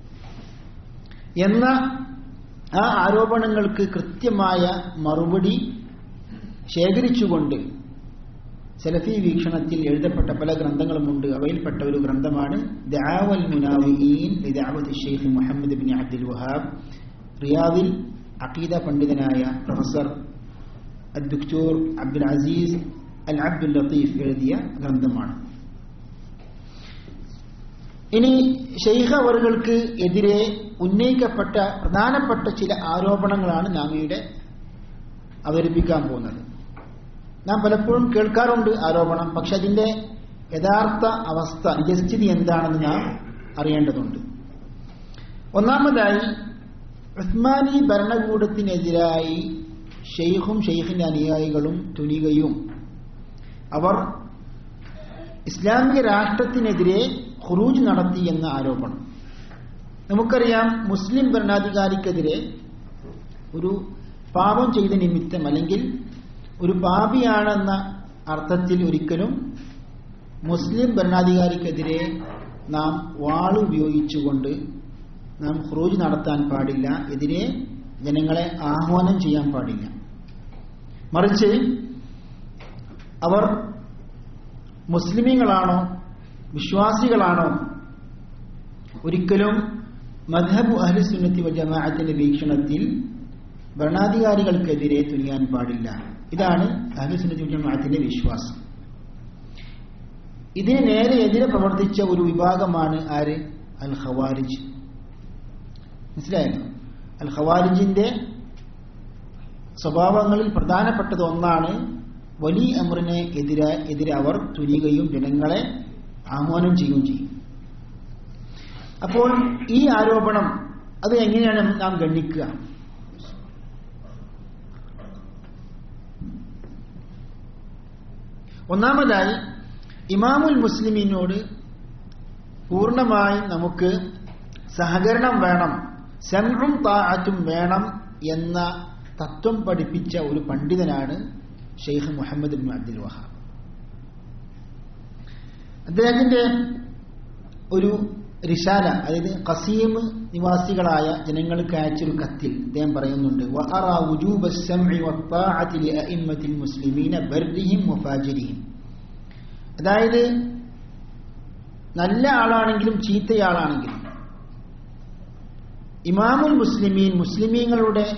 എന്ന ആ ആരോപണങ്ങൾക്ക് കൃത്യമായ മറുപടി ശേഖരിച്ചുകൊണ്ട് സലഫി വീക്ഷണത്തിൽ എഴുതപ്പെട്ട പല ഗ്രന്ഥങ്ങളുമുണ്ട്. അവയിൽപ്പെട്ട ഒരു ഗ്രന്ഥമാണ് ദഅവൽ മുനാവിഈൻ ലിദഅവതി Sheikh Muhammad bin Abdul Wahhab. റിയാദിൽ അഖീദ പണ്ഡിതനായ പ്രൊഫസർ അദ്ദുക്തൂർ Abdul Aziz al Abdul Latif എഴുതിയ ഗ്രന്ഥമാണ്. ഇനി ശൈഖ് അവറുകൾക്ക് എതിരെ ഉന്നയിക്കപ്പെട്ട പ്രധാനപ്പെട്ട ചില ആരോപണങ്ങളാണ് നാം ഇവിടെ അവതരിപ്പിക്കാൻ പോകുന്നത്. നാം പലപ്പോഴും കേൾക്കാറുണ്ട് ആരോപണം, പക്ഷെ അതിന്റെ യഥാർത്ഥ അവസ്ഥ, നിജസ്ഥിതി എന്താണെന്ന് നാം അറിയേണ്ടതുണ്ട്. ഒന്നാമതായി, ഉസ്മാനി ഭരണകൂടത്തിനെതിരായി ഷെയ്ഖും ഷെയ്ഖിന്റെ അനുയായികളും തുനികയും അവർ ഇസ്ലാമിക രാഷ്ട്രത്തിനെതിരെ ഖുറൂജ് നടത്തി എന്ന ആരോപണം. നമുക്കറിയാം, മുസ്ലിം ഭരണാധികാരിക്കെതിരെ ഒരു പാപം ചെയ്ത നിമിത്തം അല്ലെങ്കിൽ ഒരു പാപിയാണെന്ന അർത്ഥത്തിൽ ഒരിക്കലും മുസ്ലിം ഭരണാധികാരിക്കെതിരെ നാം വാളുപയോഗിച്ചുകൊണ്ട് നാം ഖുറൂജ് നടത്താൻ പാടില്ല, എതിരെ ജനങ്ങളെ ആഹ്വാനം ചെയ്യാൻ പാടില്ല. മറിച്ച് അവർ മുസ്ലിമീങ്ങളാണോ വിശ്വാസികളാണോ, ഒരിക്കലും മദ്ഹബ് അഹ്ലു സുന്നത്തി വൽ ജമാഅത്തിന്റെ വീക്ഷണത്തിൽ ഭരണാധികാരികൾക്കെതിരെ തുനിയാൻ പാടില്ല. ഇതാണ് അഹ്ലു സുന്നത്തി വൽ ജമാഅത്തിന്റെ വിശ്വാസം. ഇതിന് നേരെ എതിരെ പ്രവർത്തിച്ച ഒരു വിഭാഗമാണ് ആര്? അൽ ഖവാരിജ്. മനസ്സിലായല്ലോ? അൽ ഖവാരിജിന്റെ സ്വഭാവങ്ങളിൽ പ്രധാനപ്പെട്ടത് ഒന്നാണ് വലിയ അമറിനെ എതിരെ അവർ തുനിയുകയും ജനങ്ങളെ ആഹ്വാനം ചെയ്യുകയും ചെയ്യും. അപ്പോൾ ഈ ആരോപണം അത് എങ്ങനെയാണ് നാം ഗണ്ണിക്കുക? ഒന്നാമതായി, ഇമാമുൽ മുസ്ലിമീനോട് പൂർണ്ണമായും നമുക്ക് സഹകരണം വേണം, സമഉം താഅത്തും വേണം എന്ന തത്വം പഠിപ്പിച്ച ഒരു പണ്ഡിതനാണ് Sheikh Muhammad bin Abdul Wahhab. അദ്ദേഹത്തിന്റെ ഒരു റിസാല, അതായത് ഖസീം നിവാസികളായ ജനങ്ങൾക്ക് അയച്ചൊരു കത്തിൽ അദ്ദേഹം പറയുന്നുണ്ട്, വഅറാ വുജൂബ അസ്സംഇ വത്താഅതി ലിഅഇമ്മത്തിൽ മുസ്ലിമീന ബർരിഹിം വഫാജിരിഹിം. അതായത് നല്ല ആളാണെങ്കിലും ചീത്തയാളാണെങ്കിലും ഇമാമുൽ മുസ്ലിമീൻ, മുസ്ലിമീങ്ങളുടെ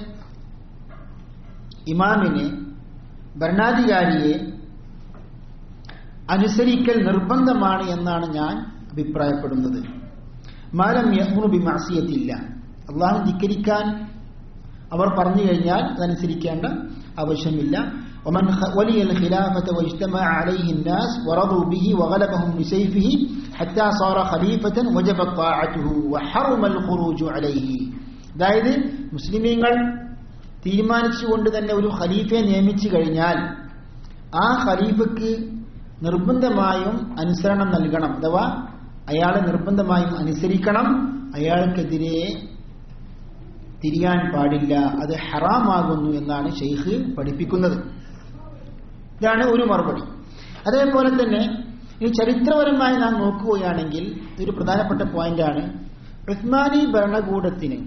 ഇമാമിനെ, ഭരണാധികാരിയെ അനുസരിക്കൽ നിർബന്ധമാണ് എന്നാണ് ഞാൻ അഭിപ്രായപ്പെടുന്നത്. മാലം യഅ്മുറു ബിമഅസിയത്തില്ല, അല്ലാഹു ധിക്കരിക്കാൻ അവർ പറഞ്ഞു കഴിഞ്ഞാൽ അതനുസരിക്കേണ്ട ആവശ്യമില്ല. ومن ولي الخلافة واجتمع عليه الناس ورضوا به وغلبهم بسيفه حتى صار خليفة وجبت طاعته وحرم الخروج عليه. അതായത് മുസ്ലിമീങ്ങൾ തീരുമാനിച്ചുകൊണ്ട് തന്നെ ഒരു ഖലീഫയെ നിയമിച്ചു കഴിഞ്ഞാൽ ആ ഖലീഫയ്ക്ക് നിർബന്ധമായും അനുസരണം നൽകണം, അഥവാ അയാളെ നിർബന്ധമായും അനുസരിക്കണം, അയാൾക്കെതിരെ തിരിയാൻ പാടില്ല, അത് ഹറാമാകുന്നു എന്നാണ് ഷെയ്ഖ് പഠിപ്പിക്കുന്നത്. ഇതാണ് ഒരു മറുപടി. അതേപോലെ തന്നെ ഈ ചരിത്രപരമായി നാം നോക്കുകയാണെങ്കിൽ ഇതൊരു പ്രധാനപ്പെട്ട പോയിന്റാണ്. ഉസ്മാനി ഭരണകൂടത്തിന്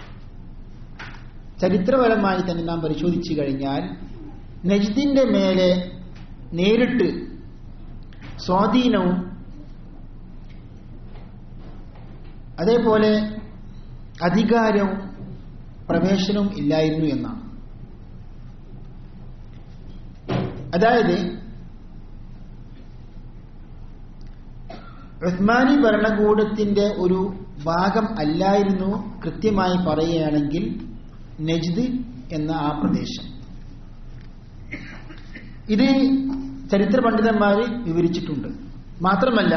ചരിത്രപരമായി തന്നെ നാം പരിശോധിച്ചു കഴിഞ്ഞാൽ നജ്ദിന്റെ മേലെ നേരിട്ട് സ്വാധീനവും അതേപോലെ അധികാരവും പ്രവേശനവും ഇല്ലായിരുന്നു എന്നാണ്. അതായത് ഉസ്മാനി ഭരണകൂടത്തിന്റെ ഒരു ഭാഗം അല്ലായിരുന്നു കൃത്യമായി പറയുകയാണെങ്കിൽ നജ്ദ് എന്ന ആ പ്രദേശം. ഇത് ചരിത്ര പണ്ഡിതന്മാർ വിവരിച്ചിട്ടുണ്ട്. മാത്രമല്ല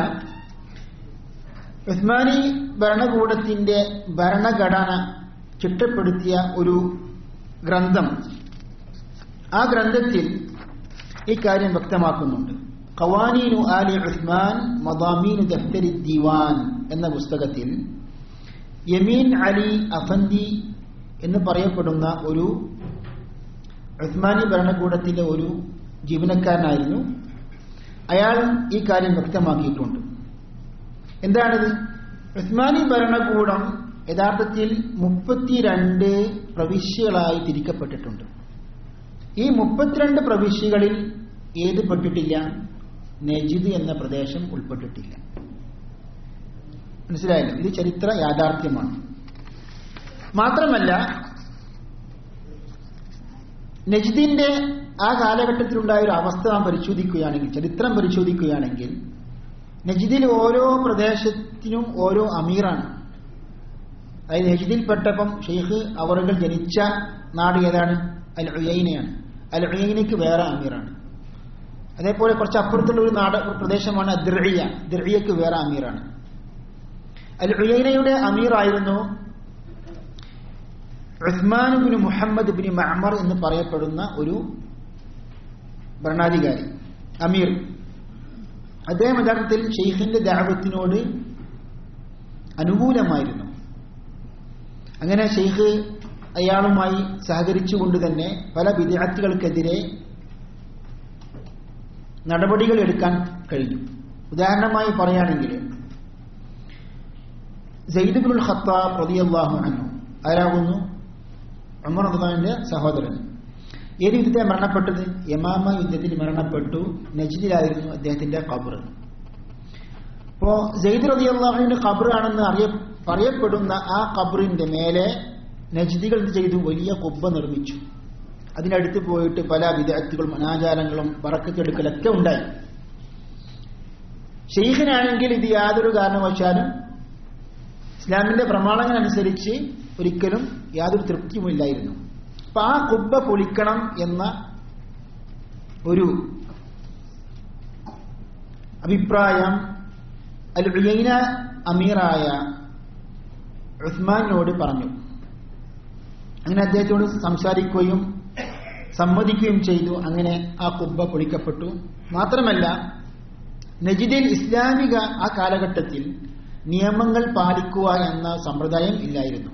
ഉസ്മാനി ഭരണകൂടത്തിന്റെ ഭരണഘടന ചിട്ടപ്പെടുത്തിയ ഒരു ഗ്രന്ഥം, ആ ഗ്രന്ഥത്തിൽ ഈ കാര്യം വ്യക്തമാക്കുന്നുണ്ട്. ഖവാനീനു ആലി ഉസ്മാൻ മദാമീനു ദഫ്തരി ദിവാൻ എന്ന പുസ്തകത്തിൽ യമീൻ അലി അഫന്ദി എന്ന് പറയപ്പെടുന്ന ഒരു ഉസ്മാനി ഭരണകൂടത്തിലെ ഒരു ജീവനക്കാരനായിരുന്നു. അയാൾ ഈ കാര്യം വ്യക്തമാക്കിയിട്ടുണ്ട്. എന്താണിത്? ഉസ്മാനി ഭരണകൂടം യഥാർത്ഥത്തിൽ 32 പ്രവിശ്യകളായി തിരിക്കപ്പെട്ടിട്ടുണ്ട്. ഈ 32 പ്രവിശ്യകളിൽ ഏത് പെട്ടിട്ടില്ല? നജിദ് എന്ന പ്രദേശം ഉൾപ്പെട്ടിട്ടില്ല. മനസ്സിലായല്ലോ? ഇത് ചരിത്ര യാഥാർത്ഥ്യമാണ്. മാത്രമല്ല നജിദിന്റെ ആ കാലഘട്ടത്തിലുണ്ടായ ഒരു അവസ്ഥ നാം പരിശോധിക്കുകയാണെങ്കിൽ, ചരിത്രം പരിശോധിക്കുകയാണെങ്കിൽ, നജിദിൽ ഓരോ പ്രദേശത്തിനും ഓരോ അമീറാണ്. അതായത് നജിദിൽപ്പെട്ടപ്പം ഷെയ്ഖ് അവറുകൾ ജനിച്ച നാട് ഏതാണ്? അൽ ഉയൈനയാണ്. അൽ ഉയൈനയ്ക്ക് വേറെ അമീറാണ്. അതേപോലെ കുറച്ച് അപ്പുറത്തുള്ള ഒരു നാട് പ്രദേശമാണ് ദിർഇയ. ദിർഇയക്ക് വേറെ അമീറാണ്. അൽ ഉയൈനയുടെ അമീറായിരുന്നു ഉസ്മാൻ ഇബ്നു മുഹമ്മദ് ഇബ്നു മഅ്മർ എന്ന് പറയപ്പെടുന്ന ഒരു ഭരണാധികാരി, അമീർ. അദ്ദേഹം യഥാർത്ഥത്തിൽ ഷെയ്ഖിന്റെ ദഅവത്തിനോട് അനുകൂലമായിരുന്നു. അങ്ങനെ ഷെയ്ഖ് അയാളുമായി സഹകരിച്ചുകൊണ്ട് തന്നെ പല ബിദ്അത്തുകൾക്കെതിരെ നടപടികൾ എടുക്കാൻ കഴിഞ്ഞു. ഉദാഹരണമായി പറയുകയാണെങ്കിൽ സയ്യിദ് ഇബ്നുൽ ഖത്താബ് റളിയല്ലാഹു അൻഹു ആരാകുന്നു? ഉമർ റളിയല്ലാഹുവിന്റെ സഹോദരൻ. ഏത് യുദ്ധത്തെ മരണപ്പെട്ടത്? യമാമ യുദ്ധത്തിൽ മരണപ്പെട്ടു. നജ്ദിലായിരുന്നു അദ്ദേഹത്തിന്റെ ഖബർ. അപ്പോ സയ്യിദ് റളിയല്ലാഹുവിന്റെ ഖബറാണെന്ന് പറയപ്പെടുന്ന ആ ഖബറിന്റെ മേലെ നജ്ദികൾ എന്ത് ചെയ്തു? വലിയ ഖുബ്ബ നിർമ്മിച്ചു. അതിനടുത്ത് പോയിട്ട് പല വിദഅത്തുകളും അനാചാരങ്ങളും ബറക്കത്തെടുക്കലൊക്കെ ഉണ്ടായി. ഷെയ്ഖിനാണെങ്കിൽ ഇത് യാതൊരു കാരണവശാലും ഇസ്ലാമിന്റെ പ്രമാണങ്ങളനുസരിച്ച് ഒരിക്കലും യാതൊരു തൃപ്തിയുമില്ലായിരുന്നു. അപ്പൊ ആ ഖുബ്ബ പൊളിക്കണം എന്ന ഒരു അഭിപ്രായം അൽ ഉയൈന അമീറായ ഉസ്മാനോട് പറഞ്ഞു. അങ്ങനെ അദ്ദേഹത്തോട് സംസാരിക്കുകയും സമ്മതിക്കുകയും ചെയ്തു. അങ്ങനെ ആ ഖുബ്ബ പൊളിക്കപ്പെട്ടു. മാത്രമല്ല നജിദിൽ ഇസ്ലാമിക ആ കാലഘട്ടത്തിൽ നിയമങ്ങൾ പാലിക്കുക എന്ന സമ്പ്രദായം ഇല്ലായിരുന്നു.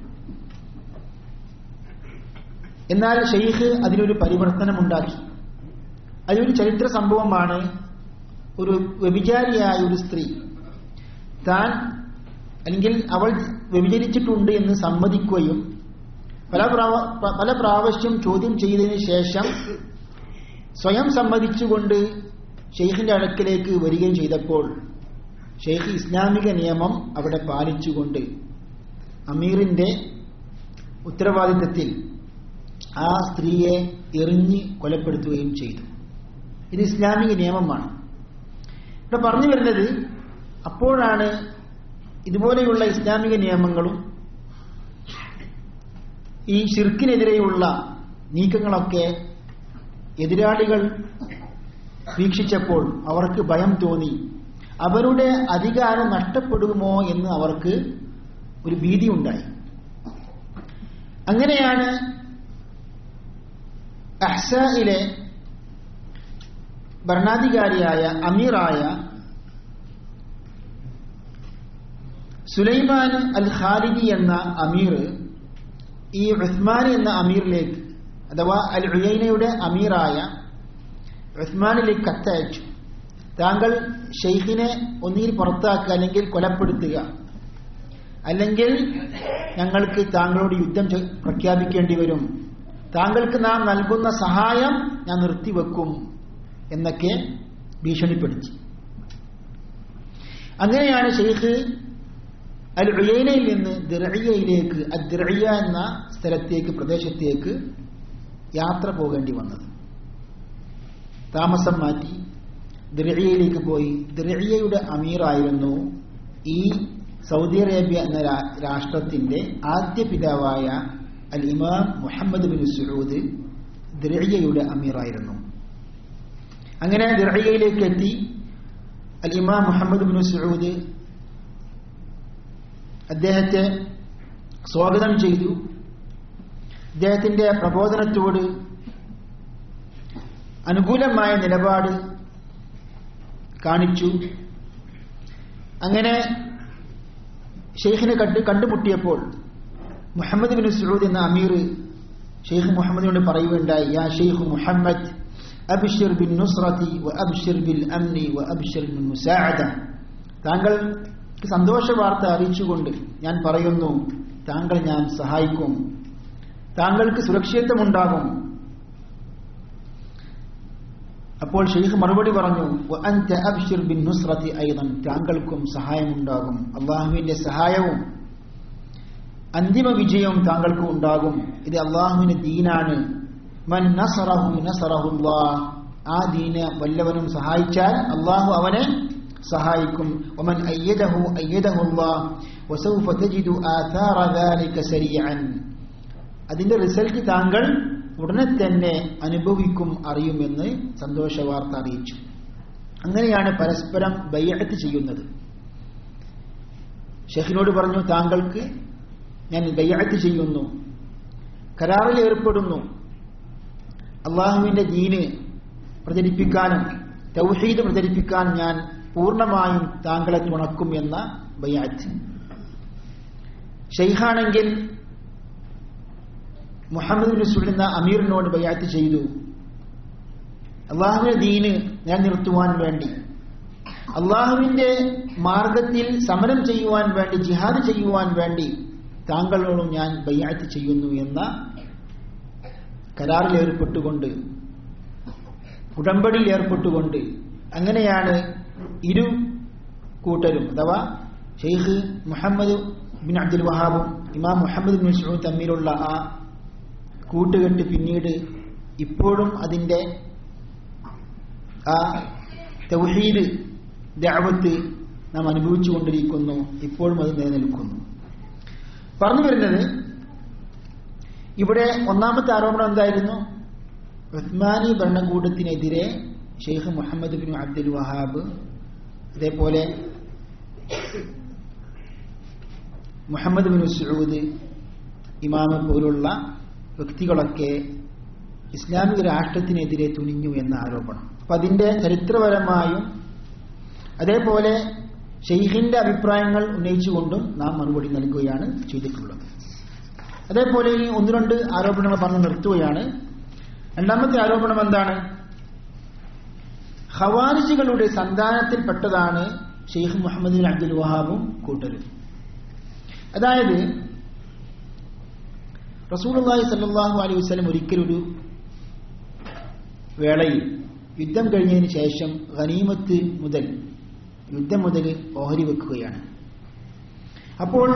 എന്നാൽ ഷെയ്ഖ് അതിനൊരു പരിവർത്തനമുണ്ടാക്കി. അതിനൊരു ചരിത്ര സംഭവമാണ്. ഒരു വ്യഭിചാരിയായ ഒരു സ്ത്രീ താൻ അല്ലെങ്കിൽ അവൾ വ്യഭിചരിച്ചിട്ടുണ്ട് എന്ന് സമ്മതിക്കുകയും പല പ്രാവശ്യം ചോദ്യം ചെയ്തതിനു ശേഷം സ്വയം സമ്മതിച്ചുകൊണ്ട് ഷെയ്ഖിന്റെ അടുക്കലേക്ക് വരികയും ചെയ്തപ്പോൾ ഷെയ്ഖ് ഇസ്ലാമിക നിയമം അവിടെ പാലിച്ചുകൊണ്ട് അമീറിന്റെ ഉത്തരവാദിത്തത്തിൽ ആ സ്ത്രീയെ എറിഞ്ഞ് കൊലപ്പെടുത്തുകയും ചെയ്തു. ഇത് ഇസ്ലാമിക നിയമമാണ്. ഇവിടെ പറഞ്ഞു വരുന്നത്, അപ്പോഴാണ് ഇതുപോലെയുള്ള ഇസ്ലാമിക നിയമങ്ങളും ഈ ശിർക്കിനെതിരെയുള്ള നീക്കങ്ങളൊക്കെ എതിരാളികൾ വീക്ഷിച്ചപ്പോൾ അവർക്ക് ഭയം തോന്നി. അവരുടെ അധികാരം നഷ്ടപ്പെടുമോ എന്ന് അവർക്ക് ഒരു ഭീതി ഉണ്ടായി. അങ്ങനെയാണ് അഹ്സായിലെ ഭരണാധികാരിയായ അമീറായ സുലൈമാൻ അൽ ഖാലിദി എന്ന അമീർ ഈ ഉസ്മാൻ എന്ന അമീറിലേക്ക്, അഥവാ അൽ ഉയൈനയുടെ അമീറായ ഉസ്മാനിലേക്ക് കത്തയച്ചു. താങ്കൾ ഷെയ്ഖിനെ ഒന്നുകിൽ പുറത്താക്കുക, അല്ലെങ്കിൽ കൊലപ്പെടുത്തുക, അല്ലെങ്കിൽ ഞങ്ങൾക്ക് താങ്കളോട് യുദ്ധം പ്രഖ്യാപിക്കേണ്ടി വരും, താങ്കൾക്ക് നാം നൽകുന്ന സഹായം ഞാൻ നിർത്തിവെക്കും എന്നൊക്കെ ഭീഷണിപ്പെടുത്തി. അങ്ങനെയാണ് ഷെയ്ഖ് അൽ ഉയൈനയിൽ നിന്ന് ദിർഇയയിലേക്ക്, അദ്ദിർഇയ എന്ന സ്ഥലത്തേക്ക്, പ്രദേശത്തേക്ക് യാത്ര പോകേണ്ടി വന്നത്. താമസം മാറ്റി ദിർഇയയിലേക്ക് പോയി. ദിർഇയയുടെ അമീറായിരുന്നു ഈ സൗദി അറേബ്യ എന്ന രാഷ്ട്രത്തിന്റെ ആദ്യ പിതാവായ al Imam Muhammad bin Saud ദിർഇയയുടെ അമീറായിരുന്നു. അങ്ങനെ ദിർഇയയിലേക്ക് എത്തി അൽ ഇമാം മുഹമ്മദ് ബിൻ സഊദ് അദ്ദേഹത്തെ സ്വാഗതം ചെയ്തു. അദ്ദേഹത്തിന്റെ പ്രബോധനത്തോട് അനുകൂലമായ നിലപാട് കാണിച്ചു. അങ്ങനെ ഷെയ്ഖിനെ കണ്ടുമുട്ടിയപ്പോൾ മുഹമ്മദ് ബിൻ സഊദ് എന്ന അമീർ ഷെയ്ഖ് മുഹമ്മദിനോട് പറയുകയുണ്ടായി, യാ ഷെയ്ഖ് മുഹമ്മദ് അബ്ശിർ ബിൻ നുസ്റതി വ അബ്ശിർ ബിൽ അംനി വ അബ്ശിർ ബിൽ മുസാഅദ. താങ്കൾക്ക് സന്തോഷ വാർത്ത അറിയിച്ചുകൊണ്ട് ഞാൻ പറയുന്നു, താങ്കൾ ഞാൻ സഹായിക്കും, താങ്കൾക്ക് സുരക്ഷിതത്വമുണ്ടാകും. അപ്പോൾ ഷെയ്ഖ് മറുപടി പറഞ്ഞു, വ അൻത അബ്ശിർ ബിൻ നുസ്റതി അയ്ദൻ, താങ്കൾക്കും സഹായമുണ്ടാകും, അല്ലാഹുവിന്റെ സഹായവും അന്തിമ വിജയവും താങ്കൾക്ക് ഉണ്ടാകും. ഇത് അല്ലാഹുവിന്റെ ദീനാണ്. മൻ നസറഹു നസറഹുല്ലാഹ്, ആ ദീനെ വല്ലവനും സഹായിച്ചാൽ അല്ലാഹു അവനെ സഹായിക്കും. വമൻ അയ്യദഹു അയ്യദഹുല്ലാഹ് വസൗഫ തജിദു ആഥാറ ദാലിക സരീഅൻ, അതിന്റെ റിസൾട്ട് താങ്കൾ ഉടനെ തന്നെ അനുഭവിക്കും, അറിയുമെന്ന് സന്തോഷ വാർത്ത അറിയിച്ചു. അങ്ങനെയാണ് പരസ്പരം ബൈഅത്ത് ചെയ്യുന്നത്. ഷെയ്ഖിനോട് പറഞ്ഞു, താങ്കൾക്ക് ഞാൻ ബൈഅത്ത് ചെയ്യുന്നു, കരാറിൽ ഏർപ്പെടുന്നു, അള്ളാഹുവിന്റെ ദീന് പ്രചരിപ്പിക്കാനും തൗഹീദ് പ്രചരിപ്പിക്കാൻ ഞാൻ പൂർണ്ണമായും താങ്കളെ തുണക്കും എന്ന ബൈഅത്ത്. ഷെയ്ഖാണെങ്കിൽ മുഹമ്മദ് ബിൻ സഊദ് എന്ന അമീറിനോട് ബൈഅത്ത് ചെയ്തു, അള്ളാഹുവിന്റെ ദീന് നിലനിർത്തുവാൻ വേണ്ടി, അള്ളാഹുവിന്റെ മാർഗത്തിൽ സമരം ചെയ്യുവാൻ വേണ്ടി, ജിഹാദ് ചെയ്യുവാൻ വേണ്ടി താങ്കളോടും ഞാൻ ബൈഅത്ത് ചെയ്യുന്നു എന്ന കരാറിൽ ഏർപ്പെട്ടുകൊണ്ട്, ഉടമ്പടിയിൽ ഏർപ്പെട്ടുകൊണ്ട്, അങ്ങനെയാണ് ഇരു കൂട്ടരും അഥവാ ഷെയ്ഖ് മുഹമ്മദ് ബിൻ അബ്ദുൽ വഹാബും ഇമാം മുഹമ്മദ് ബിൻ സഊദ് തമ്മിലുള്ള ആ കൂട്ടുകെട്ട് പിന്നീട് ഇപ്പോഴും അതിന്റെ ആ തൗഹീദ് ദഅവത്ത് നാം അനുഭവിച്ചുകൊണ്ടിരിക്കുന്നു, ഇപ്പോഴും അത് നിലനിൽക്കുന്നു. പറഞ്ഞു വരുന്നത്, ഇവിടെ ഒന്നാമത്തെ ആരോപണം എന്തായിരുന്നു? ഉസ്മാനി ഭരണകൂടത്തിനെതിരെ Sheikh Muhammad bin Abdul Wahhab, അതേപോലെ മുഹമ്മദ് ബിൻ സഊദ് ഇമാമ പോലുള്ള വ്യക്തികളൊക്കെ ഇസ്ലാമിക രാഷ്ട്രത്തിനെതിരെ തുനിഞ്ഞു എന്ന ആരോപണം. അപ്പൊ അതിന്റെ ചരിത്രപരമായും അതേപോലെ ഷെയ്ഖിന്റെ അഭിപ്രായങ്ങൾ ഉന്നയിച്ചുകൊണ്ടും നാം മറുപടി നൽകുകയാണ് ചെയ്തിട്ടുള്ളത്. അതേപോലെ ഈ ഒന്ന് രണ്ട് ആരോപണങ്ങൾ പറഞ്ഞു നിർത്തുകയാണ്. രണ്ടാമത്തെ ആരോപണം എന്താണ്? ഖവാരിജികളുടെ സന്താനത്തിൽപ്പെട്ടതാണ് ഷെയ്ഖ് മുഹമ്മദ് ബിൻ അബ്ദുൽ വഹാബും കൂട്ടരും. അതായത് റസൂലുള്ളാഹി സ്വല്ലല്ലാഹു അലൈഹി വസല്ലം ഒരിക്കലൊരു വേളയിൽ യുദ്ധം കഴിഞ്ഞതിന് ശേഷം ഗനീമത്ത് മുതൽ, യുദ്ധം മുതൽ ഓഹരി വെക്കുകയാണ്. അപ്പോൾ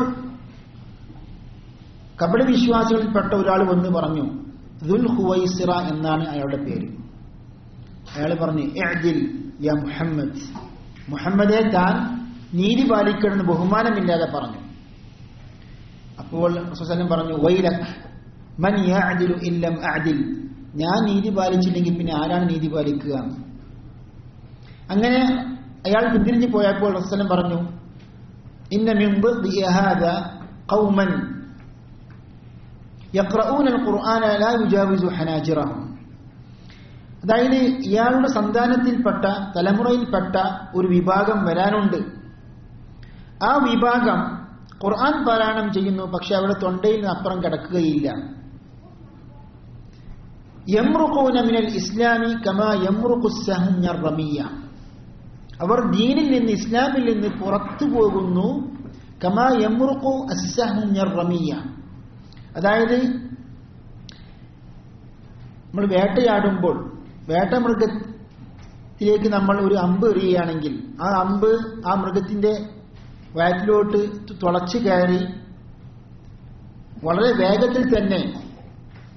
കപട വിശ്വാസികളിൽപ്പെട്ട ഒരാൾ വന്ന് പറഞ്ഞു, ദുൽ ഖുവൈസിറ എന്നാണ് അയാളുടെ പേര്. അയാൾ പറഞ്ഞു, ഇഅ്ദിൽ യാ മുഹമ്മദ്, മുഹമ്മദെ താൻ നീതി പാലിക്കണമെന്ന് ബഹുമാനമില്ലാതെ പറഞ്ഞു. അപ്പോൾ റസൂലുള്ളാഹി സ്വല്ലല്ലാഹു അലൈഹി വസല്ലം പറഞ്ഞു, വൈലക് മൻ യഅ്ദിലു ഇല്ലം അഅ്ദിൽ, ഞാൻ നീതി പാലിച്ചില്ലെങ്കിൽ പിന്നെ ആരാണ് നീതി പാലിക്കുക? അങ്ങനെ അയാൾ പിന്തിരിഞ്ഞു പോയപ്പോൾ റസൂലുള്ളാഹി സ്വല്ലല്ലാഹു അലൈഹി വസല്ലം പറഞ്ഞു, ഇന്ന മിൻ ضد هذا قوما يقرؤون القرآن لا يجاوز حناجرهم. അതായത് ഇയാളുടെ സന്താനത്തിൽപ്പെട്ട, തലമുറയിൽപ്പെട്ട ഒരു വിഭാഗം വരാനുണ്ട്. ആ വിഭാഗം ഖുർആൻ പാരായണം ചെയ്യുന്നു, പക്ഷെ അവരുടെ തൊണ്ടയിൽ നിന്ന് അപ്പുറം കിടക്കുകയില്ല. യംറുഖൂന മിനൽ ഇസ്ലാമി കമാ യംറുഖു അസ്സഹ്മു മിനർ റമിയ, അവർ ദീനിൽ നിന്ന്, ഇസ്ലാമിൽ നിന്ന് പുറത്തു പോകുന്നു. കമാ യംറുഖു അസ്സഹ്മു മിനർ റമിയ, അതായത് നമ്മൾ വേട്ടയാടുമ്പോൾ വേട്ടമൃഗത്തിലേക്ക് നമ്മൾ ഒരു അമ്പ് എറിയുകയാണെങ്കിൽ ആ അമ്പ് ആ മൃഗത്തിന്റെ വയറ്റിലോട്ട് തുളച്ചു കയറി വളരെ വേഗത്തിൽ തന്നെ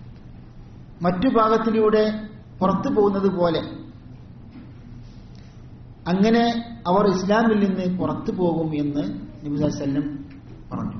മറ്റു ഭാഗത്തിലൂടെ പുറത്തു പോകുന്നത് പോലെ അങ്ങനെ അവർ ഇസ്ലാമിൽ നിന്ന് പുറത്തു പോകും എന്ന് നബി സല്ലല്ലാഹു അലൈഹി വസല്ലം പറഞ്ഞു.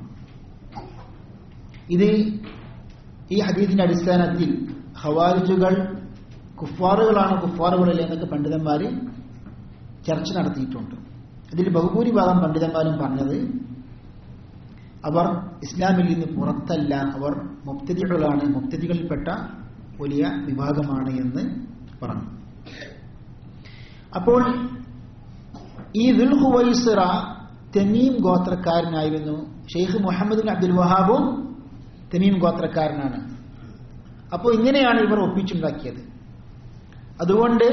ഇത് ഈ ഹദീസിന്റെ അടിസ്ഥാനത്തിൽ ഖവാരിജുകൾ കുഫാറുകളല്ലേ എന്നൊക്കെ പണ്ഡിതന്മാർ ചർച്ച നടത്തിയിട്ടുണ്ട്. ഇതിൽ ബഹുഭൂരിഭാഗം പണ്ഡിതന്മാരും പറഞ്ഞത് അവർ ഇസ്ലാമിൽ നിന്ന് പുറത്തല്ല, അവർ മുബ്തദികളാണ്, മുബ്തദികളിൽപ്പെട്ട വലിയ വിഭാഗമാണ് എന്ന് പറഞ്ഞു. അപ്പോൾ ഈ ദുൽ ഖുവൈസിറ തമീം ഗോത്രക്കാരനായിരുന്നു. ഷെയ്ഖ് മുഹമ്മദ് ബിൻ അബ്ദുൽ വഹാബും തമീം ഗോത്രക്കാരനാണ്. അപ്പോൾ ഇങ്ങനെയാണ് ഇവർ ഒപ്പിച്ചുണ്ടാക്കിയത്. അതുകൊണ്ട്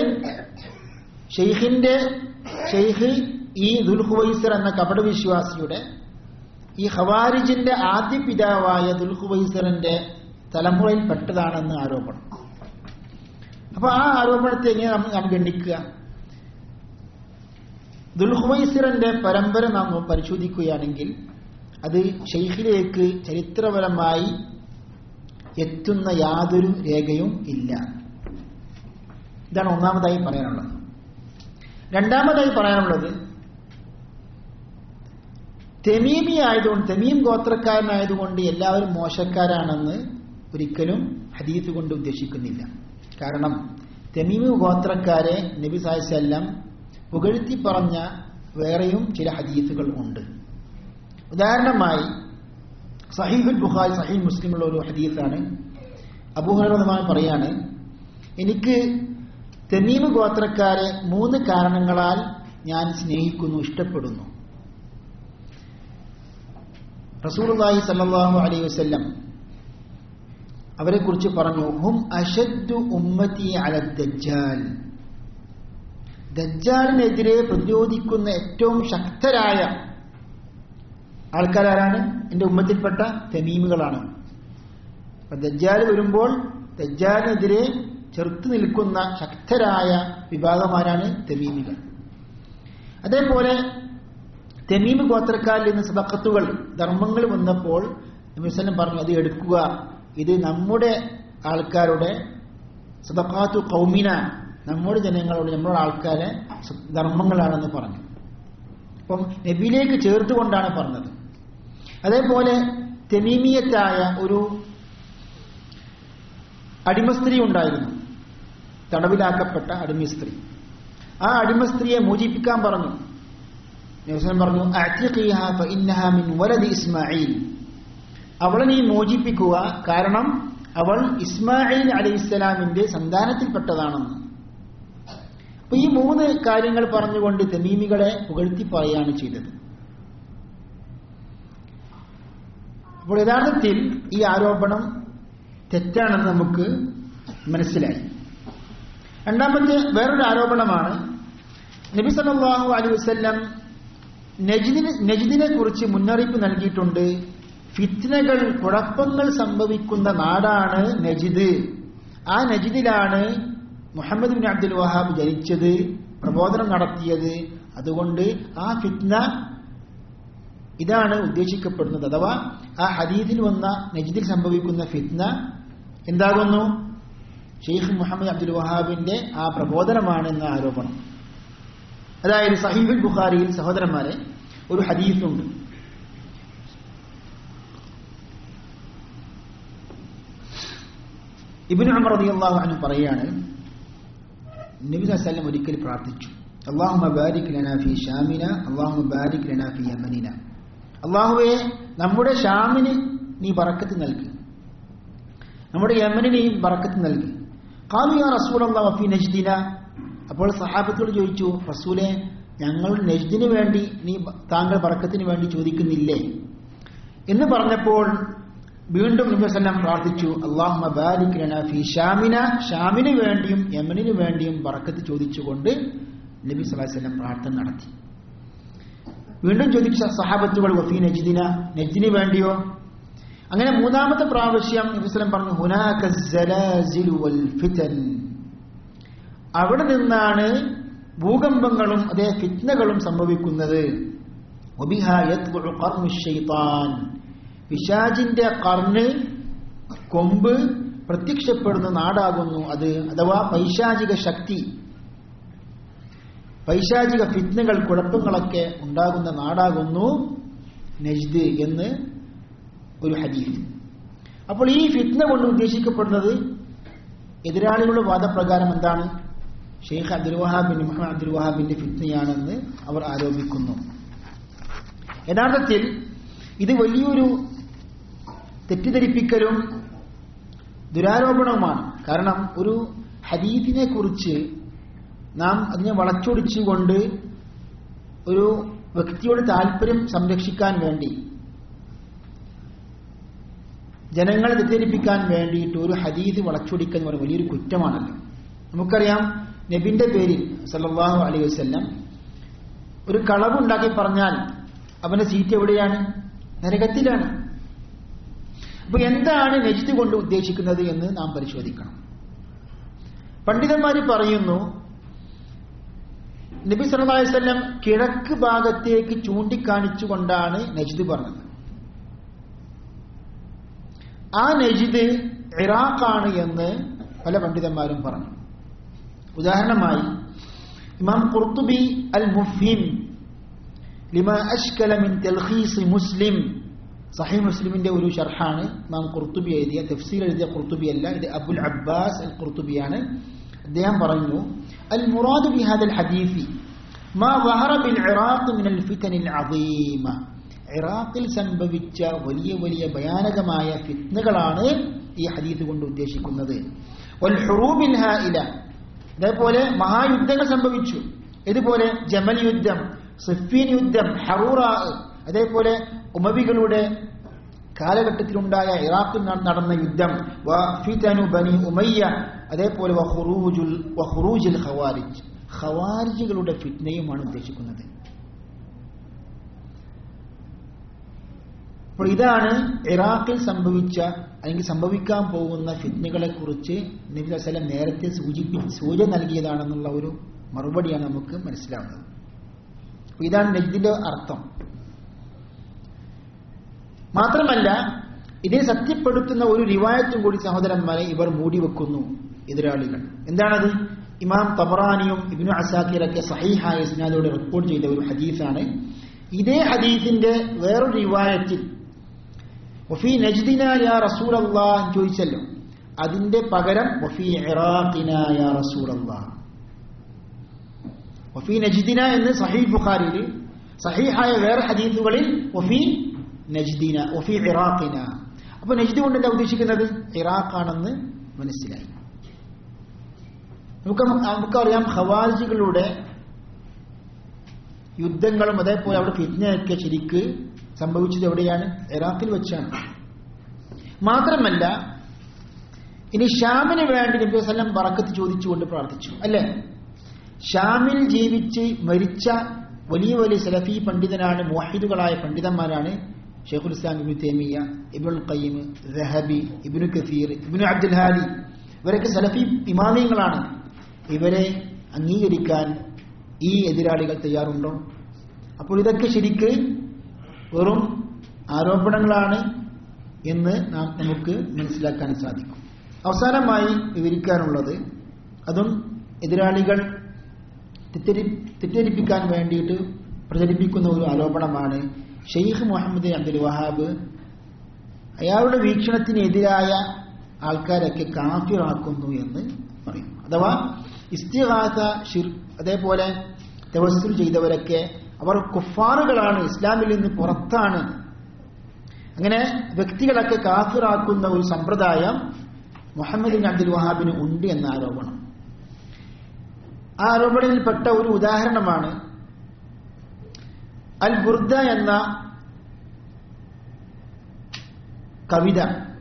ഷെയ്ഖ് ഈ ദുൽ ഖുവൈസിർ എന്ന കപടവിശ്വാസിയുടെ ഈ ഖവാരിജിന്റെ ആദ്യ പിതാവായ ദുൽ ഖുവൈസിറിന്റെ തലമുറയിൽ പെട്ടതാണെന്ന് ആരോപണം. അപ്പൊ ആ ആരോപണത്തെ എങ്ങനെ നാം ഗണ്ണിക്കുക? ദുൽ ഖുവൈസിറിന്റെ പരമ്പര നാം പരിശോധിക്കുകയാണെങ്കിൽ അത് ഷെയ്ഖിലേക്ക് ചരിത്രപരമായി എത്തുന്ന യാതൊരു രേഖയും ഇല്ല. ഇതാണ് ഒന്നാമതായി പറയാനുള്ളത്. രണ്ടാമതായി പറയാനുള്ളത്, തമീമി ആയതുകൊണ്ട്, തമീം ഗോത്രക്കാരനായതുകൊണ്ട് എല്ലാവരും മോശക്കാരാണെന്ന് ഒരിക്കലും ഹദീസ് കൊണ്ട് ഉദ്ദേശിക്കുന്നില്ല. കാരണം തമീമി ഗോത്രക്കാരെ നബി സല്ലല്ലാഹു അലൈഹി വസല്ലം പുകഴ്ത്തി പറഞ്ഞ വേറെയും ചില ഹദീസുകൾ ഉണ്ട്. ഉദാഹരണമായി സഹീഹുൽ ബുഖാരി, സഹീഹ് മുസ്ലിമുള്ള ഒരു ഹദീസാണ്. അബൂ ഹുറൈറ റളിയല്ലാഹു പറയാണ്, എനിക്ക് തമീം ഗോത്രക്കാരെ 3 കാരണങ്ങളാൽ ഞാൻ സ്നേഹിക്കുന്നു, ഇഷ്ടപ്പെടുന്നു. റസൂലുള്ളാഹി സ്വല്ലല്ലാഹു അലൈഹി വസല്ലം അവരെ കുറിച്ച് പറഞ്ഞു, ഹും അശദ്ദു ഉമ്മത്തി അല ദജ്ജാൽ. ദജ്ജാലിനെതിരെ പ്രതിരോധിക്കുന്ന ഏറ്റവും ശക്തരായ ആൾക്കാരാണ് എന്റെ ഉമ്മത്തിൽപ്പെട്ട തമീമുകളാണ്. അപ്പൊ ദജ്ജാൽ വരുമ്പോൾ ദജ്ജാലിനെതിരെ ചെറുത്തു നിൽക്കുന്ന ശക്തരായ വിഭാഗമാരാണ് തമീമികൾ. അതേപോലെ തമീം ഗോത്രക്കാരിൽ നിന്ന് സദഖത്തുകൾ, ധർമ്മങ്ങൾ വന്നപ്പോൾ നബി വസല്ലം പറഞ്ഞു, അത് എടുക്കുക, ഇത് നമ്മുടെ ആൾക്കാരുടെ സദഖാത്തു ഖൗമിന, നമ്മുടെ ജനങ്ങളോട്, നമ്മുടെ ആൾക്കാരെ ധർമ്മങ്ങളാണെന്ന് പറഞ്ഞു. അപ്പം നബിയിലേക്ക് ചേർത്തുകൊണ്ടാണ് പറഞ്ഞത്. അതേപോലെ തമീമിയത്തായ ഒരു അടിമസ്ത്രീ ഉണ്ടായിരുന്നു, തടവിലാക്കപ്പെട്ട അടിമസ്ത്രീ. ആ അടിമസ്ത്രീയെ മോചിപ്പിക്കാൻ പറഞ്ഞു. നബി പറഞ്ഞു, അഅ്തിഖിഹാ ഫഇന്നഹാ മിൻ വലദി ഇസ്മാഈൽ. അവളെ നീ മോചിപ്പിക്കുക, കാരണം അവൾ ഇസ്മാഈൽ അലൈഹിസ്സലാമിന്റെ സന്താനത്തിൽപ്പെട്ടതാണെന്ന്. അപ്പൊ ഈ 3 കാര്യങ്ങൾ പറഞ്ഞുകൊണ്ട് തമീമികളെ പുകഴ്ത്തി പറയുകയാണ് ചെയ്തത്. അപ്പോൾ യഥാർത്ഥത്തിൽ ഈ ആരോപണം തെറ്റാണെന്ന് നമുക്ക് മനസ്സിലായി. രണ്ടാമത്തെ വേറൊരു ആരോപണമാണ്, നബി സല്ലല്ലാഹു അലൈഹി വസല്ലം നജ്ദിനെ കുറിച്ച് മുന്നറിയിപ്പ് നൽകിയിട്ടുണ്ട്. ഫിത്നകൾ, കുഴപ്പങ്ങൾ സംഭവിക്കുന്ന നാടാണ് നജ്ദ്. ആ നജ്ദിലാണ് മുഹമ്മദ് ബിൻ അബ്ദുൽ വഹാബ് ജനിച്ചത്, പ്രബോധനം നടത്തിയത്. അതുകൊണ്ട് ആ ഫിത്ന ഇതാണ് ഉദ്ദേശിക്കപ്പെടുന്നത്. അഥവാ ആ ഹദീസിൽ വന്ന നജ്ദിൽ സംഭവിക്കുന്ന ഫിത്ന എന്താകുന്നു? ഷെയ്ഖ് മുഹമ്മദ് അബ്ദുൽ വഹാബിന്റെ ആ പ്രബോധനമാണ് എന്ന ആരോപണം. അതായത് സഹീഹുൽ ബുഖാരിയിൽ സഹോദരന്മാരെ ഒരു ഹദീസുണ്ട്. ഇബ്നു ഉമർ റളിയല്ലാഹു അൻഹു പറയാണ്, നബി സല്ലല്ലാഹു അലൈഹി വസല്ലം ഒരിക്കൽ പ്രാർത്ഥിച്ചു, അല്ലാഹുമ്മ ബാരിക് ലനാ ഫീ ഷാമിന, അല്ലാഹുമ്മ ബാരിക് ലനാ ഫീ യമനിന. അല്ലാഹുവേ, നമ്മുടെ ഷാമിന് നീ ബറക്കത്ത് നൽകി, നമ്മുടെ യമനിന് നീ ബറക്കത്ത് നൽകി. ഖാലു യാ റസൂലല്ലാഹ് വഫീ നജ്ദിന. അപ്പോൾ സഹാബത്തോട് ചോദിച്ചു, റസൂലേ, ഞങ്ങൾ നജ്ദിന് വേണ്ടി നീ താങ്കൾ ബറക്കത്തിന് വേണ്ടി ചോദിക്കുന്നില്ലേ എന്ന് പറഞ്ഞപ്പോൾ വീണ്ടും നബി സല്ലല്ലാഹു അലൈഹി വസല്ലം പ്രാർത്ഥിച്ചു, അല്ലാഹുമ്മ ബാരിക് ലനാ ഫീ ഷാമിന. ഷാമിന് വേണ്ടിയും യമനിന് വേണ്ടിയും ബറക്കത്ത് ചോദിച്ചുകൊണ്ട് നബി സല്ലല്ലാഹു അലൈഹി വസല്ലം പ്രാർത്ഥന നടത്തി. വീണ്ടും ചോദിച്ച സഹാബത്തുകൾ, വഫീ നജ്ദിന, നജ്ദിന് വേണ്ടിയോ? അങ്ങനെ 3ാമത്തെ പ്രാവശ്യം നബി സല്ലല്ലാഹു അലൈഹി വസല്ലം പറഞ്ഞു, ഹുനാക സലാസിലു വൽ ഫിതൻ. അവിടെ നിന്നാണ് ഭൂകമ്പങ്ങളും അതേ ഫിത്നകളും സംഭവിക്കുന്നത്. വബിഹാ യത്ബഉ ഖർനു ശൈത്താൻ. പിശാചിന്റെ കർണ്, കൊമ്പ് പ്രത്യക്ഷപ്പെടുന്ന നാടാകുന്നു അത്, അഥവാ പൈശാചിക ശക്തി. പൈശാചിക ഫിത്നകൾ, കുഴപ്പങ്ങളൊക്കെ ഉണ്ടാകുന്ന നാടാകുന്നു നജ്ദ് എന്ന് ഒരു ഹദീസ്. അപ്പോൾ ഈ ഫിത്ന കൊണ്ട് ഉദ്ദേശിക്കപ്പെടുന്നത് എതിരാളികളുടെ വാദപ്രകാരം എന്താണ്? Sheikh Abdul Wahhab bin Muhammad Abdul വഹാബിന്റെ ഫിത്നയാണെന്ന് അവർ ആരോപിക്കുന്നു. യഥാർത്ഥത്തിൽ ഇത് വലിയൊരു തെറ്റിദ്ധരിപ്പിക്കലും ദുരാരോപണവുമാണ്. കാരണം ഒരു ഹദീസിനെ കുറിച്ച് നാം അതിനെ വളച്ചൊടിച്ചുകൊണ്ട് ഒരു വ്യക്തിയുടെ താല്പര്യം സംരക്ഷിക്കാൻ വേണ്ടി, ജനങ്ങളെ തെറ്റിദ്ധരിപ്പിക്കാൻ വേണ്ടിയിട്ട് ഒരു ഹദീസ് വളച്ചൊടിക്കുക എന്ന് പറയുന്നത് വലിയൊരു കുറ്റമാണല്ലോ. നമുക്കറിയാം, നബിന്റെ പേരിൽ സല്ലല്ലാഹു അലൈഹി വസല്ലം ഒരു കളവുണ്ടാക്കി പറഞ്ഞാൽ അവന്റെ സീറ്റ് എവിടെയാണ്? നരകത്തിലാണ്. അപ്പൊ എന്താണ് നജ്ദ് കൊണ്ട് ഉദ്ദേശിക്കുന്നത് എന്ന് നാം പരിശോധിക്കണം. പണ്ഡിതന്മാർ പറയുന്നു, നബി സല്ലല്ലാഹു അലൈഹി വസല്ലം കിഴക്ക് ഭാഗത്തേക്ക് ചൂണ്ടിക്കാണിച്ചുകൊണ്ടാണ് നജ്ദ് പറഞ്ഞത്. ആ നജ്ദ് ഇറാഖാണ് എന്ന് പല പണ്ഡിതന്മാരും പറഞ്ഞു. ഉദാഹരണമായി ഇമാം ഖുർത്തുബി അൽ മുഫ്ഹിം ലിമാ അശ്കല മിൻ തൽഖീസ് മുസ്ലിം, സഹീഹ് മുസ്ലിമിന്റെ ഒരു ഷർഹാണ് ഇമാം ഖുർത്തുബി എഴുതിയ, തഫ്സീർ എഴുതിയ ഖുർത്തുബി അല്ല, ഇത് അബുൽ അബ്ബാസ് അൽ ഖുർത്തുബിയാണ്. അദ്ദേഹം പറഞ്ഞു, അൽ മുറാദു ബി ഹാദൽ ഹദീസ് മാ വഹറ ബിൽ ഇറാഖ് മിനൽ ഫിതനിൽ അദീമ, ഇറാഖിൽ സംഭവിച്ച വലിയ വലിയ ഭയാനകമായ ഫിത്നകളാണ് ഈ ഹദീസ് കൊണ്ട് ഉദ്ദേശിക്കുന്നത്. വൽ ഹുറൂബിൽ ഹായില, അതേപോലെ മഹായുദ്ധങ്ങൾ സംഭവിച്ചു. ഇതുപോലെ ജമൽ യുദ്ധം, സിഫീൻ യുദ്ധം, ഹറൂറ, അതേപോലെ ഉമവികളുടെ കാലഘട്ടത്തിലുണ്ടായ ഇറാഖിൽ നടന്ന യുദ്ധം, വഫിതനു ബനി ഉമയ്യ, അതേപോലെ വഖുറൂജുൽ ഖവാരിജ്, ഖവാരിജുകളുടെ ഫിത്നയുമാണ് ഉദ്ദേശിക്കുന്നത്. അപ്പോൾ ഇതാണ് ഇറാഖിൽ സംഭവിച്ച അല്ലെങ്കിൽ സംഭവിക്കാൻ പോകുന്ന ഫിത്നകളെ കുറിച്ച് നബി സല്ലല്ലാഹു അലൈഹി വസല്ലം നേരത്തെ സൂചന നൽകിയതാണെന്നുള്ള ഒരു മറുപടിയാണ് നമുക്ക് മനസ്സിലാവുന്നത്. അപ്പോൾ ഇതാണ് നജ്ദിന്റെ അർത്ഥം. മാത്രമല്ല ഇതേ സത്യപ്പെടുത്തുന്ന ഒരു റിവായത്തും കൂടി സഹോദരന്മാരെ ഇവർ മൂടിവെക്കുന്നു എതിരാളികൾ. എന്താണത്? ഇമാം തബറാനിയും ഇബ്നു അസാക്കിറൊക്കെ സഹീഹായ ഇസ്നാദോടെ റിപ്പോർട്ട് ചെയ്ത ഒരു ഹദീസാണ്. ഇതേ ഹദീസിന്റെ വേറൊരു റിവായത്തിൽ വഫീ നജ്ദിനാ യാ റസൂലല്ലാഹ് ചോദിച്ചല്ലോ, അതിന്റെ പകരം വഫീ ഇറാഖിനാ യാ റസൂലല്ലാഹ്, വഫീ നജ്ദിന എന്ന് സഹീഹ് ബുഖാരിയിൽ, സഹീഹായ വേറെ ഹദീസുകളിൽ വഫീ നജ്ദിന, വഫീ ഇറാഖിന. അപ്പൊ നജ്ദ് കൊണ്ട് എന്താ ഉദ്ദേശിക്കുന്നത്? ഇറാഖാണെന്ന് മനസ്സിലായി. നമുക്കറിയാം, ഖവാരിജികളുടെ യുദ്ധങ്ങളും അതേപോലെ അവിടെ ഫിത്നയൊക്കെ ശരിക്ക് സംഭവിച്ചത് എവിടെയാണ്? ഇറാഖിൽ വെച്ചാണ്. മാത്രമല്ല ഇനി ഷാമിന് വേണ്ടി നബി സല്ലല്ലാഹു അലൈഹി വസല്ലം ബറക്കത്ത് ചോദിച്ചുകൊണ്ട് പ്രാർത്ഥിച്ചു, അല്ലേ? ഷാമിൽ ജീവിച്ച് മരിച്ച വലിയ വലിയ സലഫി പണ്ഡിതനാണ്, മുവഹിദുകളായ പണ്ഡിതന്മാരാണ് ഷെയ്ഖുൽ ഇസ്ലാം ഇബ്നു തൈമിയ്യ, ഇബ്നുൽ ഖയ്യിം, ദഹബി, ഇബ്നു കസീർ, ഇബ്നു അബ്ദുൽ ഹാദി, ഇവരൊക്കെ സലഫി ഇമാമിയങ്ങളാണ്. ഇവരെ അംഗീകരിക്കാൻ ഈ എതിരാളികൾ തയ്യാറുണ്ടോ? അപ്പോൾ ഇതൊക്കെ ശരിക്ക് വെറും ആരോപണങ്ങളാണ് എന്ന് നമുക്ക് മനസ്സിലാക്കാൻ സാധിക്കും. അവസാനമായി വിവരിക്കാനുള്ളത്, അതും എതിരാളികൾ തെറ്റിദ്ധരിപ്പിക്കാൻ വേണ്ടിയിട്ട് പ്രചരിപ്പിക്കുന്ന ഒരു ആരോപണമാണ്. ഷെയ്ഖ് മുഹമ്മദ് അബ്ദുൽ വഹാബ് അയാളുടെ വീക്ഷണത്തിനെതിരായ ആൾക്കാരൊക്കെ കാഫിറാക്കുന്നു എന്ന് പറയും. അഥവാ ഇസ്തിഗാസ, അതേപോലെ തവസ്സുൽ ചെയ്തവരൊക്കെ അവർ കുഫാറുകളാണ്, ഇസ്ലാമിൽ നിന്ന് പുറത്താണ്, അങ്ങനെ വ്യക്തികളൊക്കെ കാഫിറാക്കുന്ന ഒരു സമ്പ്രദായം മുഹമ്മദ് ബിൻ അബ്ദുൽ വഹാബിന് ഉണ്ട് എന്ന ആരോപണം. ആ ആരോപണത്തിൽപ്പെട്ട ഒരു ഉദാഹരണമാണ് അൽ ബുർദ എന്ന കവിത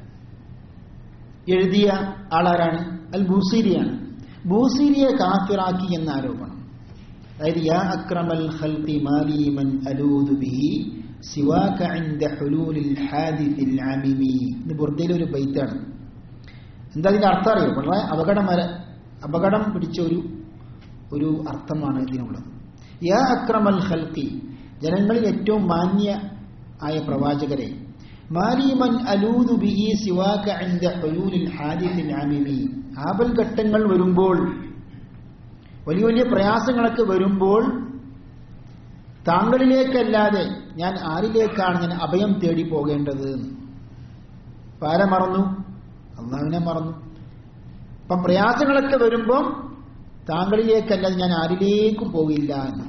എഴുതിയ ആളാരാണ്? അൽ ബൂസീരിയാണ്. ബൂസീരിയെ കാഫിറാക്കി എന്ന ആരോപണം. അതായത് യാ അക്രമൽ ഖൽഖി മാലി മൻ അലൂദു ബിഹി സിവാക ഇൻദ ഹുലൂലിൽ ഹാദിസിൽ അമിമി. ഇത് ബുർദയിലെ ഒരു ബൈത്താണ്. എന്താ ഇതിന്റെ അർത്ഥം അറിയോ? വളരെ അപകടം പിടിച്ച ഒരു അർത്ഥമാണ് ഇതിനുള്ളത്. യാ അക്രമൽ ഖൽഖി, ജനങ്ങളിൽ ഏറ്റവും മാന്യ ആയ പ്രവാചകരെ, മാലിമൻ അലൂദു ബിഹി സിവാക ഇൻദ ഹുലൂലിൽ ഹാദിസിൽ അമിമി, ആപൽഘട്ടങ്ങൾ വരുമ്പോൾ വലിയ വലിയ പ്രയാസങ്ങളൊക്കെ വരുമ്പോൾ താങ്കളിലേക്കല്ലാതെ ഞാൻ ആരിലേക്കാണ് ഞാൻ അഭയം തേടി പോകേണ്ടത്? ആരെ മറന്നു? അള്ളാഹുവിനെ മറന്നു. അപ്പം പ്രയാസങ്ങളൊക്കെ വരുമ്പം താങ്കളിലേക്കല്ലാതെ ഞാൻ ആരിലേക്കും പോകില്ല എന്ന്.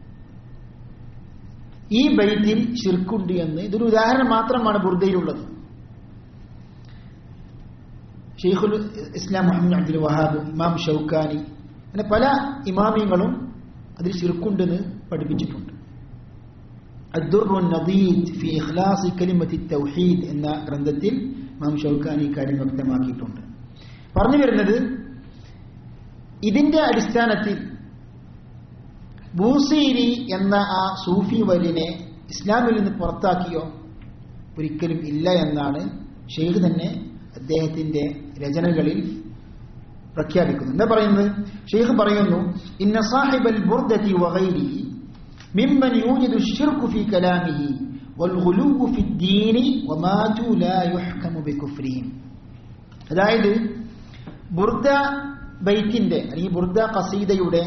ഈ ബൈത്തിൽ ശിർക്കുണ്ട് എന്ന് ഇതൊരു ഉദാഹരണം മാത്രമാണ് ബുർദയിലുള്ളത്. ഷെയ്ഖുൽ ഇസ്ലാം മുഹമ്മദ് അബ്ദുൽ വഹാബ്, ഇമാം ഷൗക്കാനി, അങ്ങനെ പല ഇമാമിയങ്ങളും അതിൽ ശിർക്കുണ്ടെന്ന് പഠിപ്പിച്ചിട്ടുണ്ട്. അദ്ദുർറുൻ നദീദ് ഫി ഇഖ്ലാസി കലിമത്തി തൗഹീദ് എന്ന ഗ്രന്ഥത്തിൽ ഇമാം ഷൗക്കാനി കാര്യം വ്യക്തമാക്കിയിട്ടുണ്ട്. പറഞ്ഞു വരുന്നത്, ഇതിന്റെ അടിസ്ഥാനത്തിൽ ബൂസീരി എന്ന ആ സൂഫി വലിനെ ഇസ്ലാമിൽ നിന്ന് പുറത്താക്കിയോ? ഒരിക്കലും ഇല്ല എന്നാണ് ഷെയ്ഖ് തന്നെ അദ്ദേഹത്തിന്റെ രചനകളിൽ പ്രഖ്യാപിക്കുന്നു. എന്താ പറയുന്നത്? ഷെയ്ഖ് പറയുന്നു, ഇന്ന സാഹിബൽ ബുർദതി വഗൈരിഹി മിമ്മൻ യൂജിദു അശ്ശിർകു ഫീ കലാമിഹി വൽ ഗുലൂവു ഫി ദീനി വമാതു ലാ യുഹ്കമു ബികുഫ്രിഹിം. അതായത് ബുർദ ബൈത്തിന്റെ അല്ലെങ്കിൽ ബുർദ ഖസീദയുടെ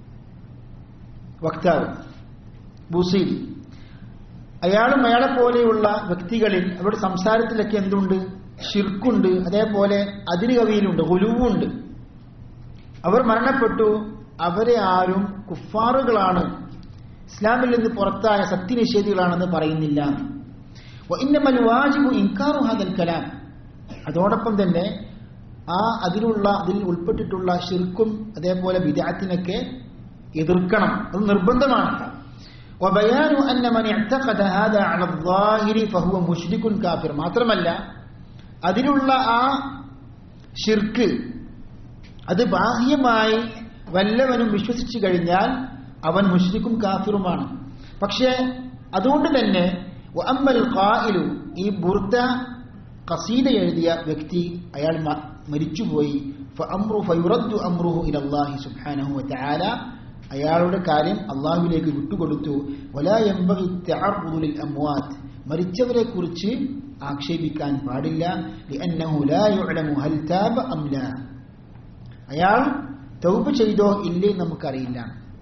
വക്താവ് ബൂസീരി, അയാളും അയാളെ പോലെയുള്ള വ്യക്തികളിൽ അവരുടെ സംസാരത്തിലൊക്കെ എന്തുണ്ട്? ശിർക്കുണ്ട്. അതേപോലെ അതിര് കവിയിലുണ്ട്, ഗുലൂവുണ്ട്. അവർ മരണപ്പെട്ടു. അവരെ ആരും കുഫാറുകളാണ്, ഇസ്ലാമിൽ നിന്ന് പുറത്തായ സത്യനിഷേധികളാണെന്ന് പറയുന്നില്ല. വഇന്നമൽ വാജിബു ഇൻകാറു ഹാദൽ കലാം. അതോടൊപ്പം തന്നെ അതിൽ ഉൾപ്പെട്ടിട്ടുള്ള ശിർക്കും അതേപോലെ ബിദ്അത്തിനൊക്കെ എതിർക്കണം, അത് നിർബന്ധമാണ്. വബയാനു അന്ന മൻ ഇഅ്തഖദ ഹാദാ അല الظാഹിരി ഫഹുവ മുശ്രികുൻ കാഫിർ. മാത്രമല്ല അതിലുള്ള ആ ശിർക്ക് അത് ബാഹ്യമായി വല്ലവനും വിശ്വസിച്ചു കഴിഞ്ഞാൽ അവൻ മുശ്രിക്കും കാഫിറുമാണ്. പക്ഷേ അതുകൊണ്ട് തന്നെ വഅമ്മൽ ഖായിലു, ഈ ബുർദ ഖസീദ എഴുതിയ വ്യക്തി അയാൾ മരിച്ചുപോയി, ഫയുറദ്ദു അംറുഹു ഇലല്ലാഹി സുബ്ഹാനഹു വതആല, അയാളുടെ കാര്യം അള്ളാഹുവിലേക്ക് വിട്ടുകൊടുത്തു. വലാ യൻബഗി തഅർറുദു ലിൽ അംവാത്, മരിച്ചവരെ കുറിച്ച് ആക്ഷേപിക്കാൻ പാടില്ല. ലിഅന്നഹു ലാ യുഅലമു ഹൽ താബ അം ലാ, അയാൾ തൗബ ചെയ്തോ ഇല്ലേ നമുക്കറിയില്ല.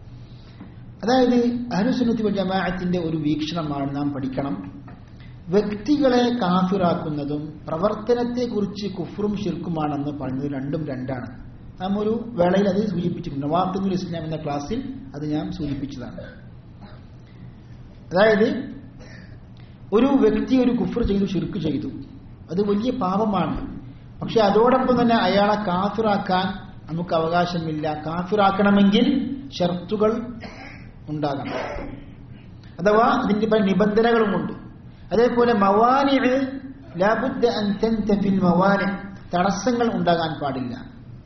അതായത് അഹ്ലുസുന്നത്തി വൽ ജമാഅത്തിന്റെ ഒരു വീക്ഷണമാണ് നാം പഠിക്കണം. വ്യക്തികളെ കാഫിറാക്കുന്നതും പ്രവർത്തനത്തെക്കുറിച്ച് കുഫ്റും ശിർക്കുമാണെന്ന് പറയുന്നത് രണ്ടും രണ്ടാണ്. നാം ഒരു വേളയിൽ അത് സൂചിപ്പിച്ചിട്ടുണ്ട്. നവാഖിദുൽ ഇസ്ലാം എന്ന ക്ലാസ്സിൽ അത് ഞാൻ സൂചിപ്പിച്ചതാണ്. അതായത് ഒരു വ്യക്തി ഒരു കുഫ്ർ ചെയ്തു, ശിർക്ക് ചെയ്തു, അത് വലിയ പാപമാണ്. പക്ഷെ അതോടൊപ്പം തന്നെ അയാളെ കാഫിറാക്കാൻ നമുക്ക് അവകാശമില്ല. കാഫിറാക്കണമെങ്കിൽ ഷർത്തുകൾ ഉണ്ടാകണം, അഥവാ അതിന്റെ പല നിബന്ധനകളുമുണ്ട്. അതേപോലെ മവാനിഅ് ലാബുദ്ദ അൻ തൻതഫിൽ മവാനി, തടസ്സങ്ങൾ ഉണ്ടാകാൻ പാടില്ല.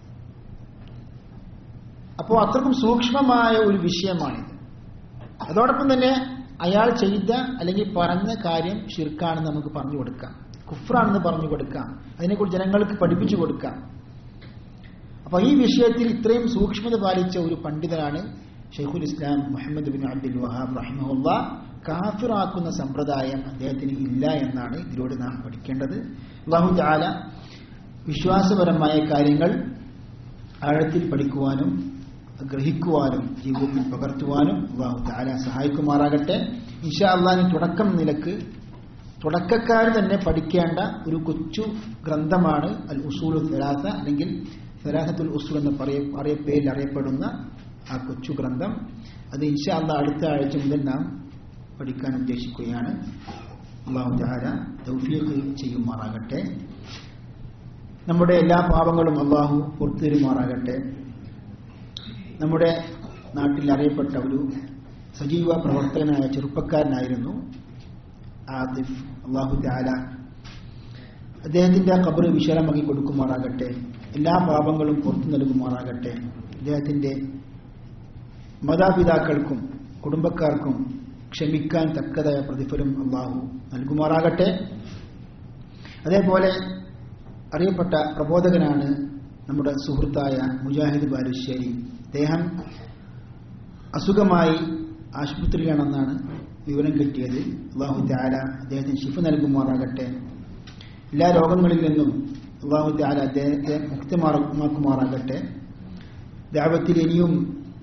അപ്പോൾ അത്രക്കും സൂക്ഷ്മമായ ഒരു വിഷയമാണിത്. അതോടൊപ്പം തന്നെ അയാൾ ചെയ്ത അല്ലെങ്കിൽ പറഞ്ഞ കാര്യം ഷിർക്കാണെന്ന് നമുക്ക് പറഞ്ഞു കൊടുക്കാം, കുഫ്റാണെന്ന് പറഞ്ഞു കൊടുക്കാം, അതിനെക്കുറിച്ച് ജനങ്ങൾക്ക് പഠിപ്പിച്ചു കൊടുക്കാം. അപ്പൊ ഈ വിഷയത്തിൽ ഇത്രയും സൂക്ഷ്മത പാലിച്ച ഒരു പണ്ഡിതനാണ് ഷെയ്ഖുൽ ഇസ്ലാം മുഹമ്മദ് ബിൻ അബ്ദുൽ വഹാബ് റഹിമഹുല്ലാഹ്. കാഫിറാക്കുന്ന സമ്പ്രദായം അദ്ദേഹത്തിന് ഇല്ല എന്നാണ് ഇതിലൂടെ നാം പഠിക്കേണ്ടത്. അല്ലാഹു തആല വിശ്വാസപരമായ കാര്യങ്ങൾ ആഴത്തിൽ പഠിക്കുവാനും ഗ്രഹിക്കുവാനും ജീവിതത്തിൽ പകർത്തുവാനും അല്ലാഹു തആല സഹായിക്കുമാറാകട്ടെ. ഇൻഷാ അല്ലാഹ് തുടക്കം നിലക്ക് തുടക്കക്കാർ തന്നെ പഠിക്കേണ്ട ഒരു കൊച്ചു ഗ്രന്ഥമാണ് അൽ ഉസൂലുൽ സലാസ, അല്ലെങ്കിൽ സലാസത്തുൽ ഉസൂൽ എന്ന പേരിൽ അറിയപ്പെടുന്ന ആ കൊച്ചു ഗ്രന്ഥം. അത് ഇൻഷാ അല്ലാഹ് അടുത്ത ആഴ്ച മുതൽ നാം പഠിക്കാൻ ഉദ്ദേശിക്കുകയാണ്. അല്ലാഹു തആല തൗഫീഖ് ചെയ്യുമാറാകട്ടെ. നമ്മുടെ എല്ലാ പാപങ്ങളും അല്ലാഹു പുറത്തു തരുമാറാകട്ടെ. നമ്മുടെ നാട്ടിൽ അറിയപ്പെട്ട ഒരു സജീവ പ്രവർത്തകനായ ചെറുപ്പക്കാരനായിരുന്നു ആതിഫ്. അല്ലാഹു തആല അദ്ദേഹത്തിന്റെ ഖബർ വിശാലമാക്കി കൊടുക്കുമാറാകട്ടെ. എല്ലാ പാപങ്ങളും പുറത്തു നൽകുമാറാകട്ടെ. അദ്ദേഹത്തിന്റെ മാതാപിതാക്കൾക്കും കുടുംബക്കാർക്കും ക്ഷമിക്കാൻ തക്കതായ പ്രതിഫലം അല്ലാഹു നൽകുമാറാകട്ടെ. അതേപോലെ അറിയപ്പെട്ട പ്രബോധകനാണ് നമ്മുടെ സുഹൃത്തായ മുജാഹിദ് ബാലുശ്ശേരി. അദ്ദേഹം അസുഖമായി ആശുപത്രിയിലാണെന്നാണ് വിവരം കിട്ടിയത്. അല്ലാഹു തആല അദ്ദേഹത്തിന് ശിഫ നൽകുമാറാകട്ടെ. എല്ലാ രോഗങ്ങളിൽ നിന്നും അല്ലാഹു തആല അദ്ദേഹത്തെ മുക്തമാക്കുമാറാകട്ടെ. ദഅവത്തിൽ ഇനിയും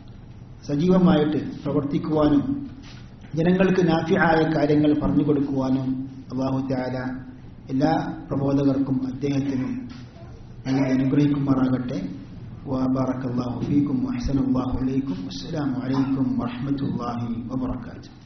സജീവമായിട്ട് പ്രവർത്തിക്കുവാനും ജനങ്ങൾക്ക് നാഫിആയ കാര്യങ്ങൾ പറഞ്ഞു കൊടുക്കുവാനും അല്ലാഹു തആല എല്ലാ പ്രബോധകർക്കും അദ്ദേഹത്തിനും അനുഗ്രഹിക്കുമാറാകട്ടെ. വബാറകല്ലാഹു ഫീക്കും വഅഹ്സനല്ലാഹു ഇലൈക്കും. അസ്സലാമു അലൈക്കും വറഹ്മത്തുള്ളാഹി വബറകാതുഹു.